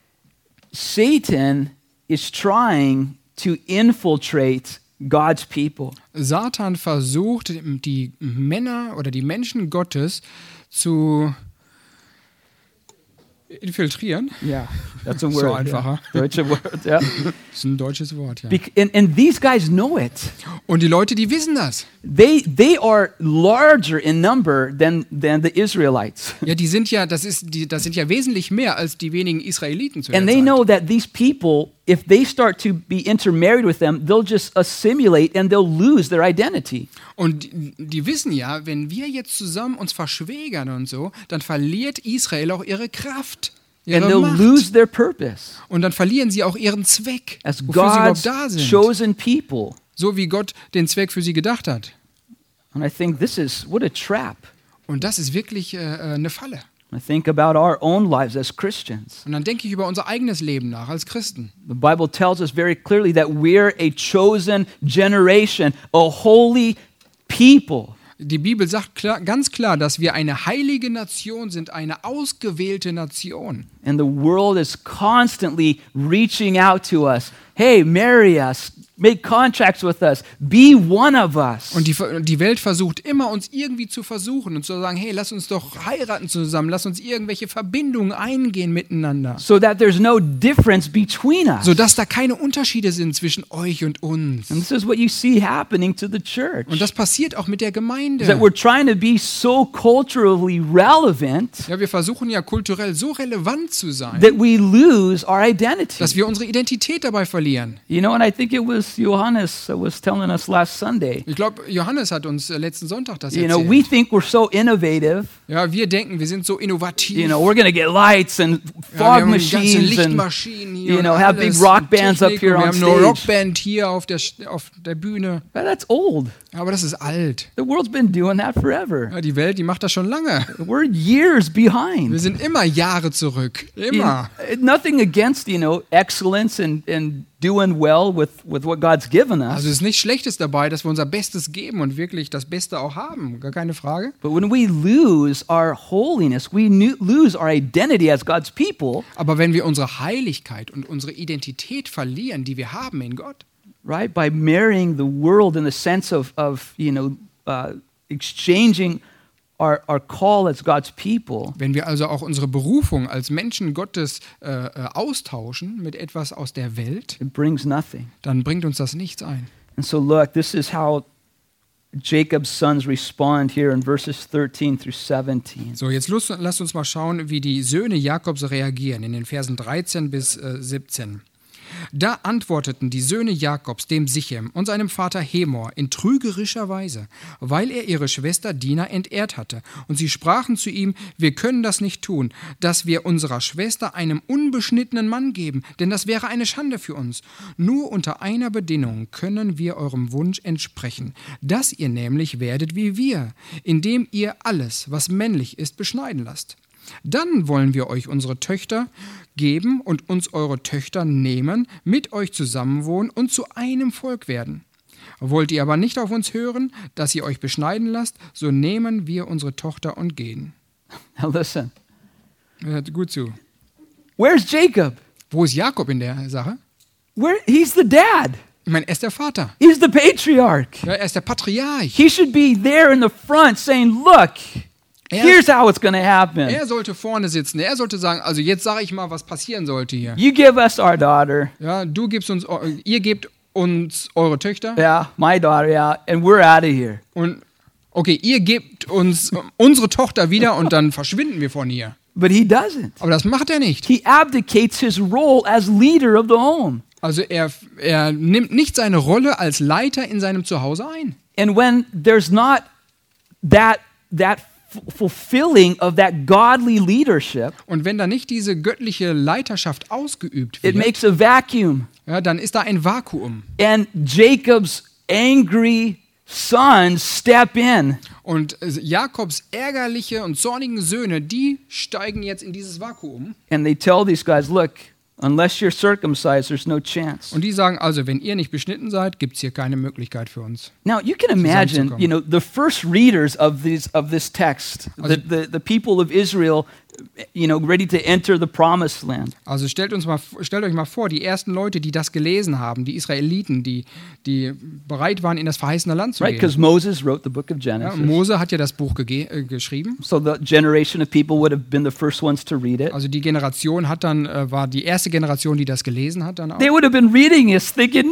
Satan is trying to infiltrate God's people. Satan versucht, die Männer oder die Menschen Gottes zu infiltrieren. Yeah, that's a So word. einfacher. Yeah. Deutsche word, yeah. Das ist ein deutsches Wort, ja. Bec- and, and these guys know it. Und die Leute, die wissen das. They they are larger in number than than the Israelites. Ja, die sind ja, das ist, die, das sind ja wesentlich mehr als die wenigen Israeliten zu der And they Zeit. know that these people, if they start to be intermarried with them, they'll just assimilate and they'll lose their identity. Und die, die wissen ja, wenn wir jetzt zusammen uns verschwägern und so, dann verliert Israel auch ihre Kraft, And ihre they'll Macht. lose their purpose Und dann verlieren sie auch ihren Zweck, as wofür sie God's überhaupt da sind. chosen people. So wie Gott den Zweck für sie gedacht hat. And I think this is what a trap. Und das ist wirklich äh, eine Falle. I think about our own lives as Christians. Und dann denke ich über unser eigenes Leben nach als Christen. The Bible tells us very clearly that we're a chosen generation, a holy people. Die Bibel sagt klar, ganz klar, dass wir eine heilige Nation sind, eine ausgewählte Nation. And the world is constantly reaching out to us. Hey, marry us. Make contracts with us. Be one of us. Und die, die Welt versucht immer, uns irgendwie zu versuchen und zu sagen, hey, lass uns doch heiraten zusammen, lass uns irgendwelche Verbindungen eingehen miteinander. So that there's no difference between us. Sodass da keine Unterschiede sind zwischen euch und uns. And this is what you see happening to the church. Und das passiert auch mit der Is that Gemeinde. we're trying to be so culturally relevant Ja, wir versuchen ja kulturell so relevant zu sein, that we lose our identity. dass wir unsere Identität dabei verlieren. You know, and I think it was Johannes that was telling us last Sunday. Ich glaube, Johannes hat uns äh, letzten Sonntag das You know, erzählt. we think we're so innovative. Ja, wir denken, wir sind so innovativ. You know, we're going to get lights and Ja, wir fog haben die ganzen machines and Lichtmaschinen hier you und know, have big alles rock und bands up Technik here und wir on haben eine stage. Rockband hier auf der, auf der Bühne. But that's old. Aber das ist alt. The world's been doing that forever. Ja, die Welt, die macht das schon lange. We're years Wir behind. sind immer Jahre zurück. You Immer. know, nothing against, you know, excellence and, and doing well with, with what God's given us. Also es ist nichts Schlechtes dabei, dass wir unser Bestes geben und wirklich das Beste auch haben. Gar keine Frage. But when we lose our holiness, we nu- lose our identity as God's people, Aber wenn wir unsere Heiligkeit und unsere Identität verlieren, die wir haben in Gott, right? By marrying the world in the sense of, of you know, uh, exchanging our, our call as God's people, wenn wir also auch unsere Berufung als Menschen Gottes äh, äh, austauschen mit etwas aus der Welt, it brings nothing. dann bringt uns das nichts ein. And so look, this is how Jacob's sons respond here in verses thirteen through seventeen. So, jetzt lasst lasst uns mal schauen, wie die Söhne Jakobs reagieren in den Versen dreizehn bis siebzehn. Da antworteten die Söhne Jakobs dem Sichem und seinem Vater Hemor in trügerischer Weise, weil er ihre Schwester Dina entehrt hatte. Und sie sprachen zu ihm, wir können das nicht tun, dass wir unserer Schwester einem unbeschnittenen Mann geben, denn das wäre eine Schande für uns. Nur unter einer Bedingung können wir eurem Wunsch entsprechen, dass ihr nämlich werdet wie wir, indem ihr alles, was männlich ist, beschneiden lasst. Dann wollen wir euch unsere Töchter geben und uns eure Töchter nehmen, mit euch zusammenwohnen und zu einem Volk werden. Wollt ihr aber nicht auf uns hören, dass ihr euch beschneiden lasst, so nehmen wir unsere Tochter und gehen. Now listen. Hört gut zu. Where's Jacob? Wo ist Jakob in der Sache? Where he's the dad. Ich meine, er ist der Vater. He's the patriarch. Ja, er ist der Patriarch. He should be there in the front saying, look, Er- here's how it's going to happen. Er sollte vorne sitzen. Er sollte sagen, also jetzt sage ich mal, was passieren sollte hier. You give us our daughter. Ja, du gibst uns, ihr gebt uns eure Töchter Yeah, my daughter, yeah, and we're out of here. und okay, ihr gebt uns unsere Tochter wieder und dann verschwinden wir von hier. But he doesn't. Aber das macht er nicht. He abdicates his role as leader of the home. Also er, er nimmt nicht seine Rolle als Leiter in seinem Zuhause ein. And when there's not that that f- fulfilling of that godly leadership, Und wenn da nicht diese göttliche Leiterschaft ausgeübt it wird, makes a vacuum. ja, dann ist da ein Vakuum. And Jacob's angry sons step in. Und Jakobs ärgerliche und zornigen Söhne, die steigen jetzt in dieses Vakuum. And they tell these guys, look, unless you're circumcised, there's no chance. Und die sagen also, wenn ihr nicht beschnitten seid, gibt es hier keine Möglichkeit für uns. Now you can imagine, Zusammenzukommen. you know, the first readers of these of this text, the, the, the people of Israel, you know, ready to enter the promised land. Also stellt, uns mal, stellt euch mal vor, die ersten Leute, die das gelesen haben, die Israeliten, die, die bereit waren, in das verheißene Land zu Right? gehen. Because Moses wrote the book of Ja, Genesis. Mose hat ja das Buch gege- äh, geschrieben. So the generation of people would have been the first ones to read it. Also die Generation hat dann, äh, war die erste Generation, die das gelesen hat dann auch. They would have been reading this thinking,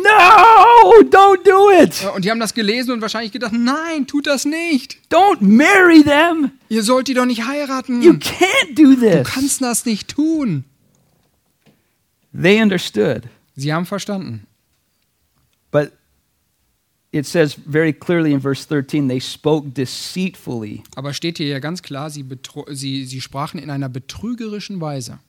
no, don't do it. Ja, und die haben das gelesen und wahrscheinlich gedacht, nein, tut das nicht. Don't marry them. Ihr sollt die doch nicht heiraten. You can't do Du this. kannst das nicht tun. They understood. Sie haben verstanden. But it says very clearly in verse thirteen, they spoke deceitfully. Aber steht hier ja ganz klar, sie, betro- sie, sie sprachen in einer betrügerischen Weise.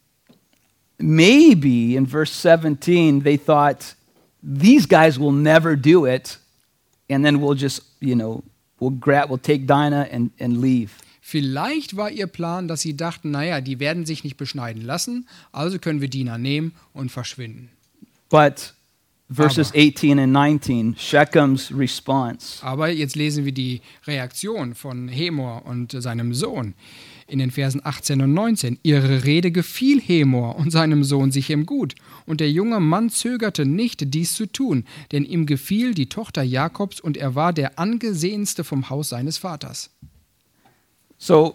Maybe in verse seventeen, they thought, these guys will never do it, and then we'll just, you know, we'll grab, we'll take Dinah and, and leave. Vielleicht war ihr Plan, dass sie dachten, naja, die werden sich nicht beschneiden lassen, also können wir Dina nehmen und verschwinden. But verses Aber- eighteen and nineteen, Shechem's response. Aber jetzt lesen wir die Reaktion von Hemor und seinem Sohn in den Versen achtzehn und neunzehn. Ihre Rede gefiel Hemor und seinem Sohn Sichem gut. Und der junge Mann zögerte nicht, dies zu tun, denn ihm gefiel die Tochter Jakobs und er war der angesehenste vom Haus seines Vaters. So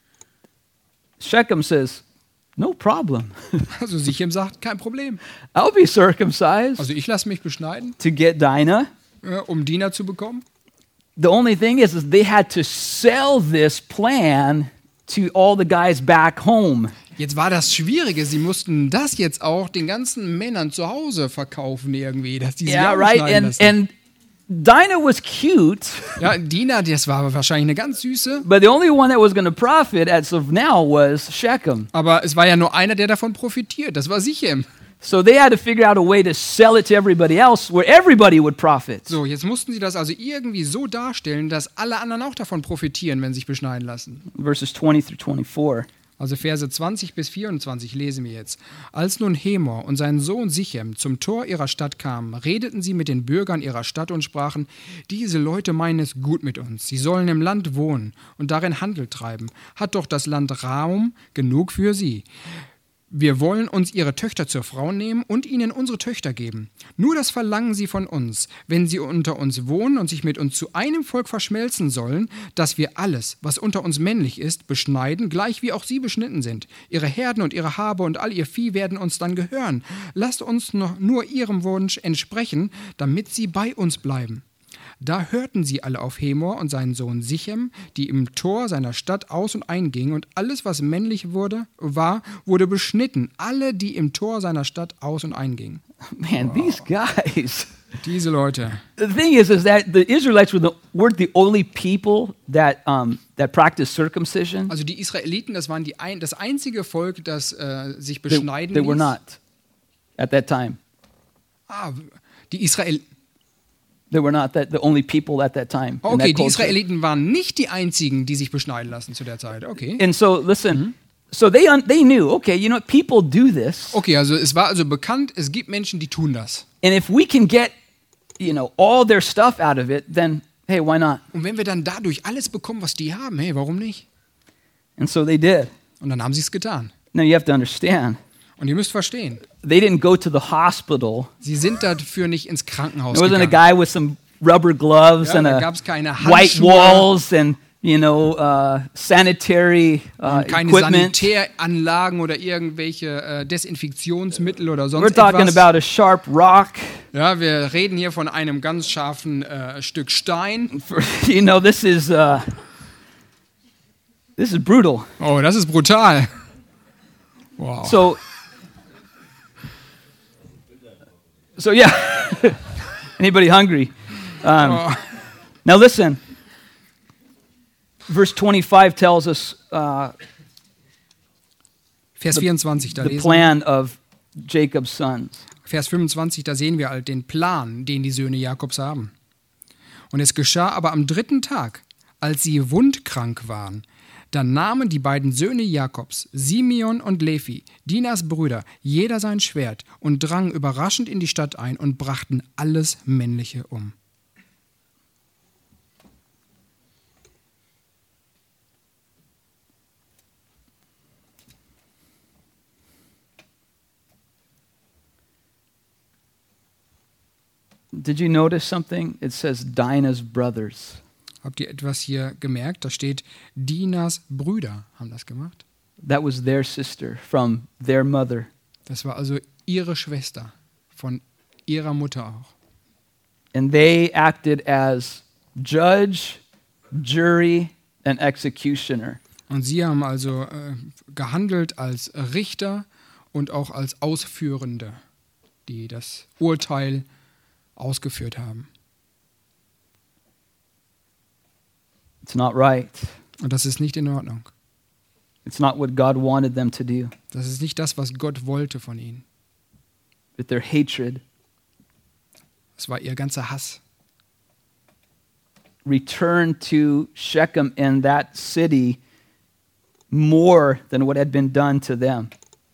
Shechem says, no problem. Also Sichem sagt, kein Problem. I'll be circumcised Also ich lasse mich beschneiden, to get Dinah. äh, um Dina zu bekommen. The only thing is, is they had to sell this plan to all the guys back home. Jetzt war das Schwierige, sie mussten das jetzt auch den ganzen Männern zu Hause verkaufen irgendwie, dass die sich Yeah, auch right. beschneiden And lassen. and Dinah was cute, Ja, Dina, das war wahrscheinlich eine ganz süße, but the only one that was going to profit as of now was Shechem. aber es war ja nur einer, der davon profitiert, das war Sichem. So they had to figure out a way to sell it to everybody else where everybody would profit. So, jetzt mussten sie das also irgendwie so darstellen, dass alle anderen auch davon profitieren, wenn sie sich beschneiden lassen. Verses twenty through twenty-four. Also Verse zwanzig bis vierundzwanzig lesen wir jetzt. Als nun Hemor und sein Sohn Sichem zum Tor ihrer Stadt kamen, redeten sie mit den Bürgern ihrer Stadt und sprachen, diese Leute meinen es gut mit uns, sie sollen im Land wohnen und darin Handel treiben. Hat doch das Land Raum genug für sie. Wir wollen uns ihre Töchter zur Frau nehmen und ihnen unsere Töchter geben. Nur das verlangen sie von uns, wenn sie unter uns wohnen und sich mit uns zu einem Volk verschmelzen sollen, dass wir alles, was unter uns männlich ist, beschneiden, gleich wie auch sie beschnitten sind. Ihre Herden und ihre Habe und all ihr Vieh werden uns dann gehören. Lasst uns noch nur ihrem Wunsch entsprechen, damit sie bei uns bleiben. Da hörten sie alle auf Hemor und seinen Sohn Sichem, die im Tor seiner Stadt aus- und eingingen, und alles, was männlich wurde, war, wurde beschnitten. Alle, die im Tor seiner Stadt aus- und eingingen. Man, these guys. Diese Leute. The thing is, is that the Israelites were the, weren't the only people that um, that practiced circumcision. Also die Israeliten, das waren die ein, das einzige Volk, das äh, sich They, beschneiden they were ließ. not at that time. Ah, die Israel They were not that the only people at that time. in Okay, that die culture. Israeliten waren nicht die einzigen, die sich beschneiden lassen zu der Zeit. Okay. And so, listen. So they un- they knew. Okay, you know what? People do this, Okay, also es war also bekannt, es gibt Menschen, die tun das. and if we can get, you know, all their stuff out of it, then hey, why not? Und wenn wir dann dadurch alles bekommen, was die haben, hey, warum nicht? And so they did. Und dann haben sie es getan. Now you have to understand. Und ihr müsst verstehen, They didn't go to the hospital. sie sind dafür nicht ins Krankenhaus There wasn't a gegangen. guy with some rubber gloves Ja, and da a gab's keine white Handschuhe. walls and you know uh, sanitary uh, Keine equipment. Sanitäranlagen oder irgendwelche äh, Desinfektionsmittel oder sonst We're talking etwas. about a sharp rock. Ja, wir reden hier von einem ganz scharfen äh, Stück Stein. For, you know, this is uh, this is brutal. Oh, das ist brutal. Wow. So, so yeah. Anybody hungry? Um, Oh. Now listen. Verse twenty-five tells us uh, Vers vierundzwanzig, da the lesen plan of Jacob's sons. Vers fünfundzwanzig, da sehen wir halt den Plan, den die Söhne Jakobs haben. Und es geschah aber am dritten Tag, als sie wundkrank waren, da nahmen die beiden Söhne Jakobs, Simeon und Levi, Dinas Brüder, jeder sein Schwert und drangen überraschend in die Stadt ein und brachten alles Männliche um. Did you notice something? It says Dinah's brothers. Habt ihr etwas hier gemerkt? Da steht, Dinas Brüder haben das gemacht. That was their sister from their mother. Das war also ihre Schwester, von ihrer Mutter auch. And they acted as judge, jury, and executioner. Und sie haben also äh, gehandelt als Richter und auch als Ausführende, die das Urteil ausgeführt haben. It's not right. Und das ist nicht in Ordnung. It's not what God wanted them to do. Das ist nicht das, was Gott wollte von ihnen. But their hatred Es war ihr ganzer Hass. returned to Shechem and that city more than what had been done to them.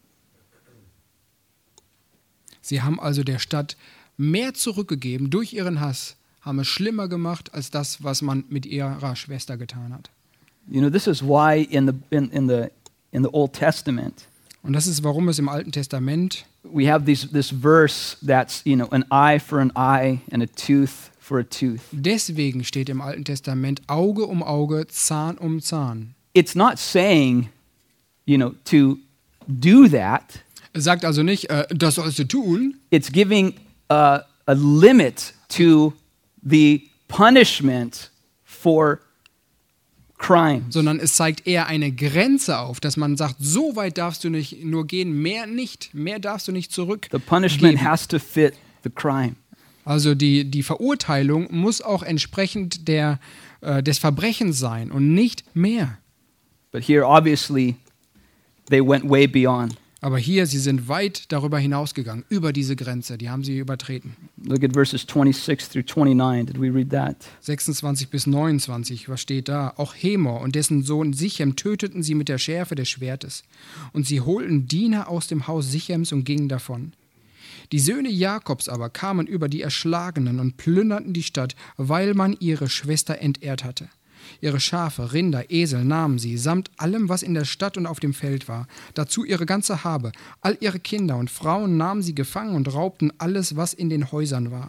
Sie haben also der Stadt mehr zurückgegeben durch ihren Hass, haben es schlimmer gemacht als das, was man mit ihrer Schwester getan hat. You know, this is why in the in, in the in the Old Testament Und das ist, warum es im Alten Testament we have these this verse that's, you know, an eye for an eye and a tooth for a tooth. Deswegen steht im Alten Testament Auge um Auge, Zahn um Zahn. It's not saying, you know, to do that. Er sagt also nicht, äh, das sollst du tun. It's giving uh, a limit to the punishment for crimes. Sondern es zeigt eher eine Grenze auf, dass man sagt, so weit darfst du nicht nur gehen, mehr nicht, mehr darfst du nicht zurück. The punishment has to fit the crime. Also die, die Verurteilung muss auch entsprechend der, äh, des Verbrechens sein und nicht mehr. But here, obviously, they went way beyond. Aber hier, sie sind weit darüber hinausgegangen, über diese Grenze, die haben sie übertreten. Look at verses twenty-six through twenty-nine. Did we read that? sechsundzwanzig bis neunundzwanzig, was steht da? Auch Hemor und dessen Sohn Sichem töteten sie mit der Schärfe des Schwertes. Und sie holten Diener aus dem Haus Sichems und gingen davon. Die Söhne Jakobs aber kamen über die Erschlagenen und plünderten die Stadt, weil man ihre Schwester entehrt hatte. Ihre Schafe, Rinder, Esel nahmen sie, samt allem, was in der Stadt und auf dem Feld war. Dazu ihre ganze Habe. All ihre Kinder und Frauen nahmen sie gefangen und raubten alles, was in den Häusern war.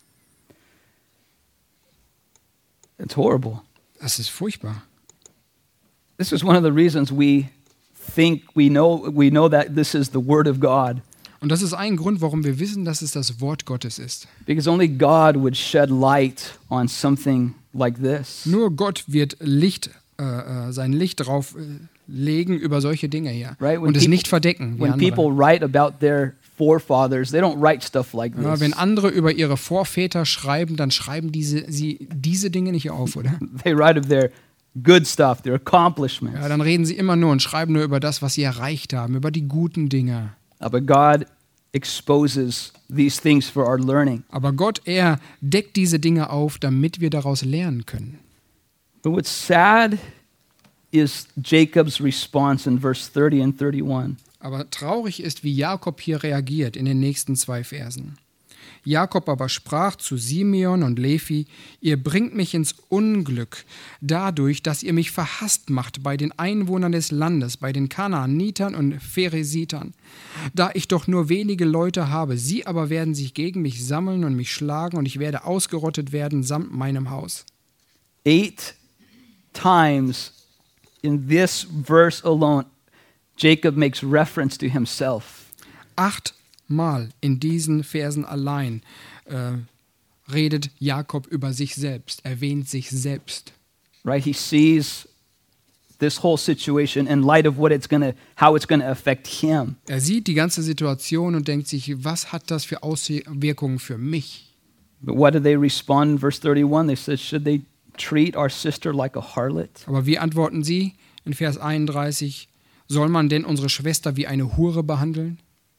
It's horrible. Das ist furchtbar. This is one of the reasons we think we know we know that this is the word of God. Und das ist ein Grund, warum wir wissen, dass es das Wort Gottes ist. Because only God would shed light on something like this. Nur Gott wird Licht, äh, äh, sein Licht drauf äh, legen über solche Dinge hier Right? When und es people- nicht verdecken. Wie When andere. people write about their forefathers, they don't write stuff like Ja, this. wenn andere über ihre Vorväter schreiben, dann schreiben diese, sie diese Dinge nicht auf, oder? They write of their good stuff, their accomplishments. Ja, dann reden sie immer nur und schreiben nur über das, was sie erreicht haben, über die guten Dinge. Uh, but God exposes these things for our learning. Aber Gott, er deckt diese Dinge auf, damit wir daraus lernen können. But what's sad is Jacob's response in verse thirty and thirty-one. Aber traurig ist, wie Jakob hier reagiert in den nächsten zwei Versen. Jakob aber sprach zu Simeon und Levi: Ihr bringt mich ins Unglück dadurch, dass ihr mich verhasst macht bei den Einwohnern des Landes, bei den Kanaanitern und Pheresitern. Da ich doch nur wenige Leute habe, sie aber werden sich gegen mich sammeln und mich schlagen, und ich werde ausgerottet werden samt meinem Haus. Eight times in this verse alone, Jacob makes reference to himself. Achtmal in diesen Versen allein äh, redet Jakob über sich selbst, erwähnt sich selbst. Right? He sees this whole situation in light of what it's gonna, how it's gonna affect him. Er sieht die ganze Situation und denkt sich, was hat das für Auswirkungen für mich? But what do they respond in verse thirty-one? They said, should they treat our sister like a harlot? Aber wie antworten sie in Vers einunddreißig? Soll man denn unsere Schwester wie eine Hure behandeln?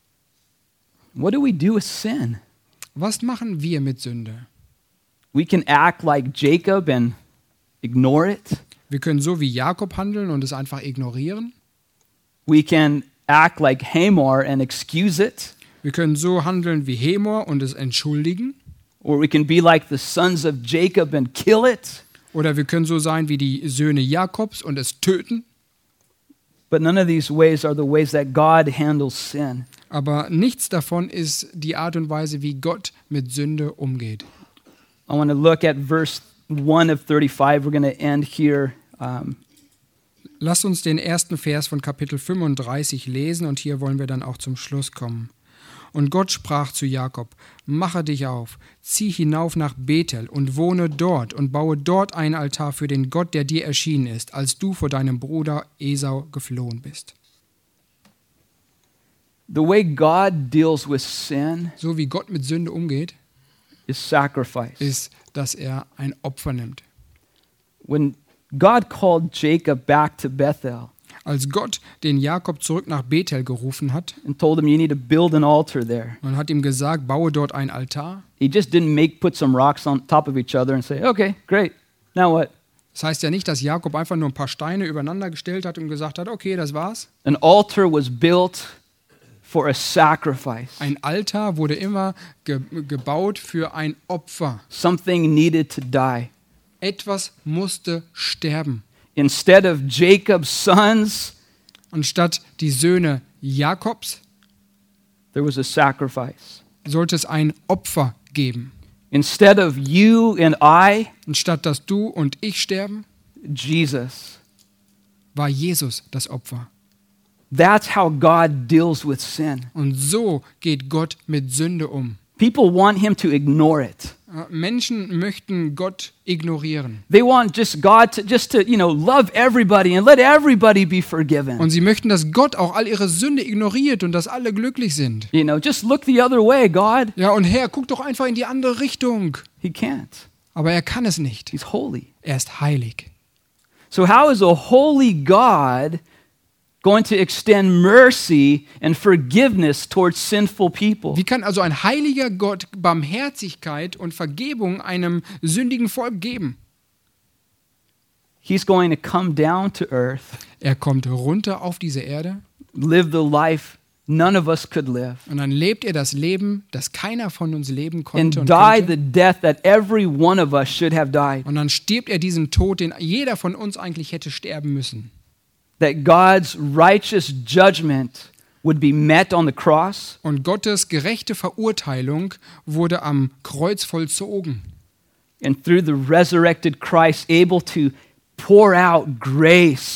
What do we do with sin? Was machen wir mit Sünde? We can act like Jacob and ignore it. Wir können so wie Jakob handeln und es einfach ignorieren. We can act like Hamor and excuse it. Wir können so handeln wie Hemor und es entschuldigen. Or we can be like the sons of Jacob and kill it. Oder wir können so sein wie die Söhne Jakobs und es töten. But none of these ways are the ways that God handles sin. Aber nichts davon ist die Art und Weise, wie Gott mit Sünde umgeht. I want to look at verse one of thirty-five. We're going to end here. Um, Lasst uns den ersten Vers von Kapitel fünfunddreißig lesen und hier wollen wir dann auch zum Schluss kommen. Und Gott sprach zu Jakob: Mache dich auf, zieh hinauf nach Bethel und wohne dort und baue dort einen Altar für den Gott, der dir erschienen ist, als du vor deinem Bruder Esau geflohen bist. the way God deals with sin So wie Gott mit Sünde umgeht, is sacrifice. ist, dass er ein Opfer nimmt. When God called Jacob back to Bethel Als Gott den Jakob zurück nach Bethel gerufen hat and told him you need to build an altar there, und hat ihm gesagt, baue dort einen Altar, he just didn't make put some rocks on top of each other and say, okay, great, now what? das heißt ja nicht, dass Jakob einfach nur ein paar Steine übereinander gestellt hat und gesagt hat, okay, das war's. An altar was built for a sacrifice. Ein Altar wurde immer ge- gebaut für ein Opfer. Something needed to die. Etwas musste sterben. Instead of Jacob's sons, Anstatt die Söhne Jakobs there was a sacrifice. sollte es ein Opfer geben. Instead of you and I, Anstatt dass du und ich sterben, Jesus. war Jesus das Opfer. That's how God deals with sin. Und so geht Gott mit Sünde um. People want him to ignore it. Menschen möchten Gott ignorieren. They want just God to just to, you know, love everybody and let everybody be forgiven. Und sie möchten, dass Gott auch all ihre Sünde ignoriert und dass alle glücklich sind. You know, just look the other way, God. Ja, und Herr, guck doch einfach in die andere Richtung. He can't. Aber er kann es nicht. He's holy. Er ist heilig. So how is a holy God going to extend mercy and forgiveness towards sinful people? Wie kann also ein heiliger Gott Barmherzigkeit und Vergebung einem sündigen Volk geben? He's going to come down to earth, Er kommt runter auf diese Erde live the life none of us could live, und dann lebt er das Leben, das keiner von uns leben konnte and und die könnte. the death that every one of us should have died. Und dann stirbt er diesen Tod, den jeder von uns eigentlich hätte sterben müssen. That God's righteous judgment would be met on the cross, Und Gottes gerechte Verurteilung wurde am Kreuz vollzogen. and through the resurrected Christ able to pour out grace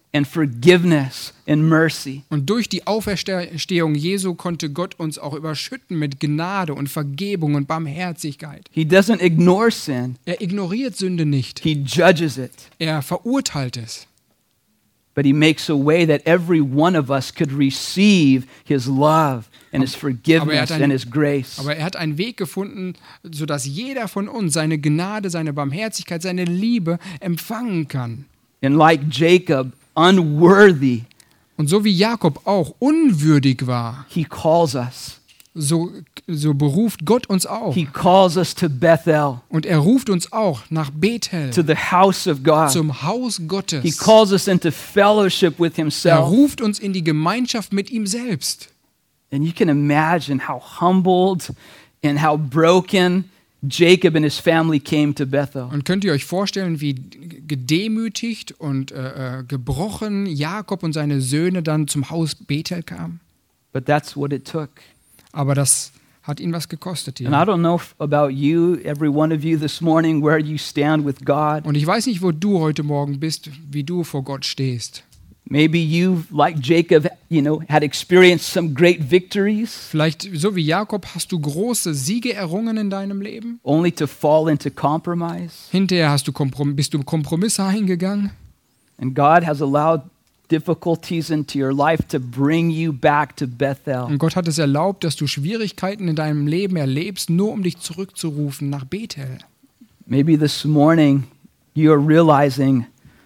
and forgiveness and mercy. Und durch die Auferstehung Jesu konnte Gott uns auch überschütten mit Gnade und Vergebung und Barmherzigkeit. He doesn't ignore sin. Er ignoriert Sünde nicht. He judges it. Er verurteilt es. But he makes a way that every one of us could receive his love and his forgiveness ein- and his grace. Aber er hat einen Weg gefunden, sodass jeder von uns seine Gnade, seine Barmherzigkeit, seine Liebe empfangen kann. And like Jacob, unworthy, Und so wie Jakob auch unwürdig war, he calls us. so, so beruft Gott uns auch. He calls us to Bethel, Und er ruft uns auch nach Bethel, to the house of God. zum Haus He Gottes. calls us into fellowship with Er himself. ruft uns in die Gemeinschaft mit ihm selbst. And you can imagine how humbled and how broken Jacob and his family came to Bethel. Und könnt ihr euch vorstellen, wie gedemütigt und äh, äh, gebrochen Jakob und seine Söhne dann zum Haus Bethel kamen? But that's what it took. Aber das hat ihn was gekostet And I hier. don't know if- about you, every one of you this morning, where you stand with God. Und ich weiß nicht, wo du heute Morgen bist, wie du vor Gott stehst. Maybe you, like Jacob, you know, had experienced some great victories Vielleicht, so wie Jakob, hast du große Siege errungen in deinem Leben. only to fall into compromise. Hinterher hast du Komprom- bist du Kompromisse eingegangen. And God has allowed difficulties into your life to bring you back to Bethel. Und Gott hat es erlaubt, dass du Schwierigkeiten in deinem Leben erlebst, nur um dich zurückzurufen nach Bethel. Maybe this morning you are realizing,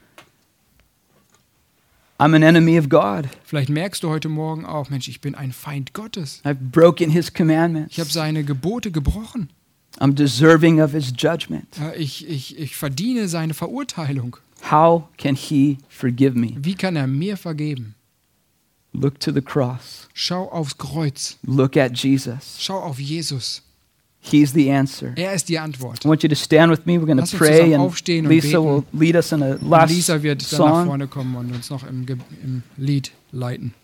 I'm an enemy of God. Vielleicht merkst du heute Morgen auch, Mensch, ich bin ein Feind Gottes. I've broken his Ich habe commandments. seine Gebote gebrochen. I'm deserving of his judgment. Ja, Ich, ich, ich verdiene seine Verurteilung. How can he forgive me? Wie kann er mir vergeben? Look to the cross. Schau aufs Kreuz. Look at Jesus. Schau auf Jesus. He's the answer. Er ist die Antwort. I want you to stand with me. We're going Lass to uns pray, zusammen and aufstehen und Lisa beten. will lead us in a Und last Lisa wird dann nach song. vorne kommen und uns noch im, Ge- im Lied leiten.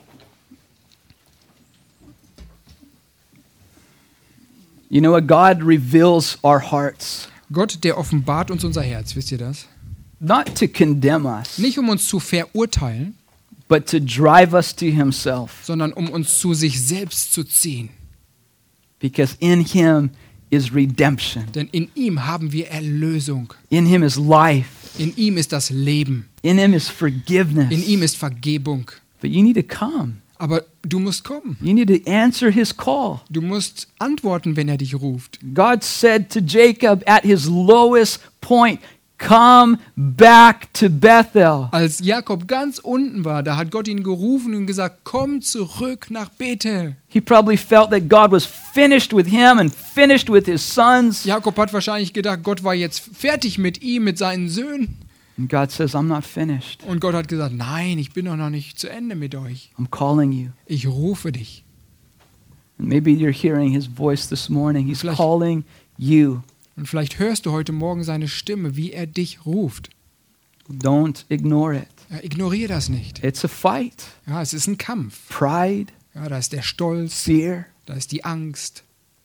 You know what? God reveals our hearts, Gott, der offenbart uns unser Herz, wisst ihr das? not to condemn us, Nicht um uns zu verurteilen, but to drive us to himself, sondern um uns zu sich selbst zu ziehen. because in him is redemption. Denn in ihm haben wir Erlösung. In him is life. In ihm ist das Leben. In him is forgiveness. In ihm ist Vergebung. But you need to come. Aber du musst kommen. You need to answer his call. Du musst antworten, wenn er dich ruft. God said to Jacob at his lowest point, come back to Bethel. Als Jakob ganz unten war, da hat Gott ihn gerufen und gesagt, komm zurück nach Bethel. He probably felt that God was finished with him and finished with his sons. Jakob hat wahrscheinlich gedacht, Gott war jetzt fertig mit ihm, mit seinen Söhnen. And God says, I'm not finished. Und Gott hat gesagt, nein, ich bin doch noch nicht zu Ende mit euch. I'm calling you. Ich rufe dich. And maybe you're hearing his voice this morning. He's Vielleicht- calling you. Und vielleicht hörst du heute Morgen seine Stimme, wie er dich ruft. Don't ignore it. Ja, ignoriere das nicht. It's a fight. Ja, es ist ein Kampf. Pride, Ja, da ist der Stolz, fear. da ist die Angst.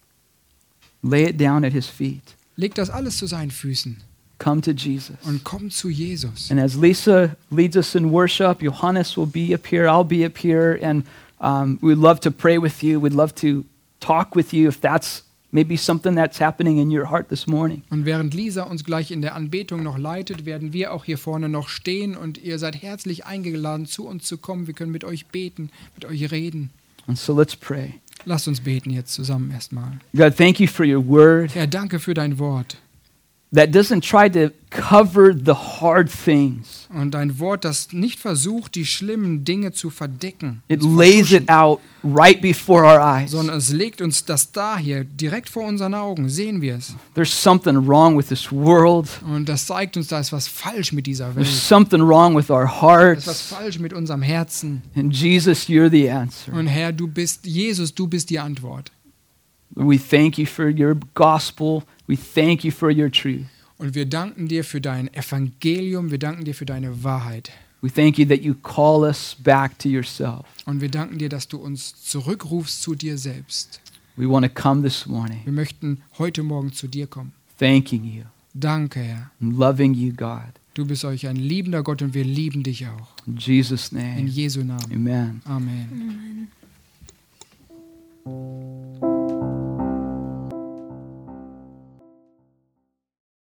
Lay it down at his feet. Leg das alles zu seinen Füßen Come to Jesus. und komm zu Jesus. And as Lisa leads us in worship, Johannes will be up here, I'll be up here, and um, we'd love to pray with you. We'd love to talk with you if that's maybe something that's happening in your heart this morning. Und während Lisa uns gleich in der Anbetung noch leitet, werden wir auch hier vorne noch stehen und ihr seid herzlich eingeladen, zu uns zu kommen. Wir können mit euch beten, mit euch reden. And so let's pray. Lasst uns beten jetzt zusammen erstmal. God, thank you for your word Herr, danke für dein Wort. that doesn't try to cover the hard things. Und dein Wort, das nicht versucht, die schlimmen Dinge zu verdecken, It zu lays vertuschen, it out right before our eyes. sondern es legt uns das da hier, direkt vor unseren Augen, sehen wir es. There's something wrong with this world. Und das zeigt uns, da ist was falsch mit dieser There's Welt. something wrong with our Da ist was hearts. falsch mit unserem Herzen. And Jesus, you're the answer. Und Herr, du bist, Jesus, du bist die Antwort. We thank you for your gospel. We thank you for your truth. Und wir danken dir für dein Evangelium, wir danken dir für deine Wahrheit. We thank you that you call us back to yourself. Und wir danken dir, dass du uns zurückrufst zu dir selbst. We want to come this morning Wir möchten heute Morgen zu dir kommen. thanking you Danke, Herr. and loving you, God. Du bist euch ein liebender Gott und wir lieben dich auch. In Jesus' In name. Jesu Namen. Amen. Amen.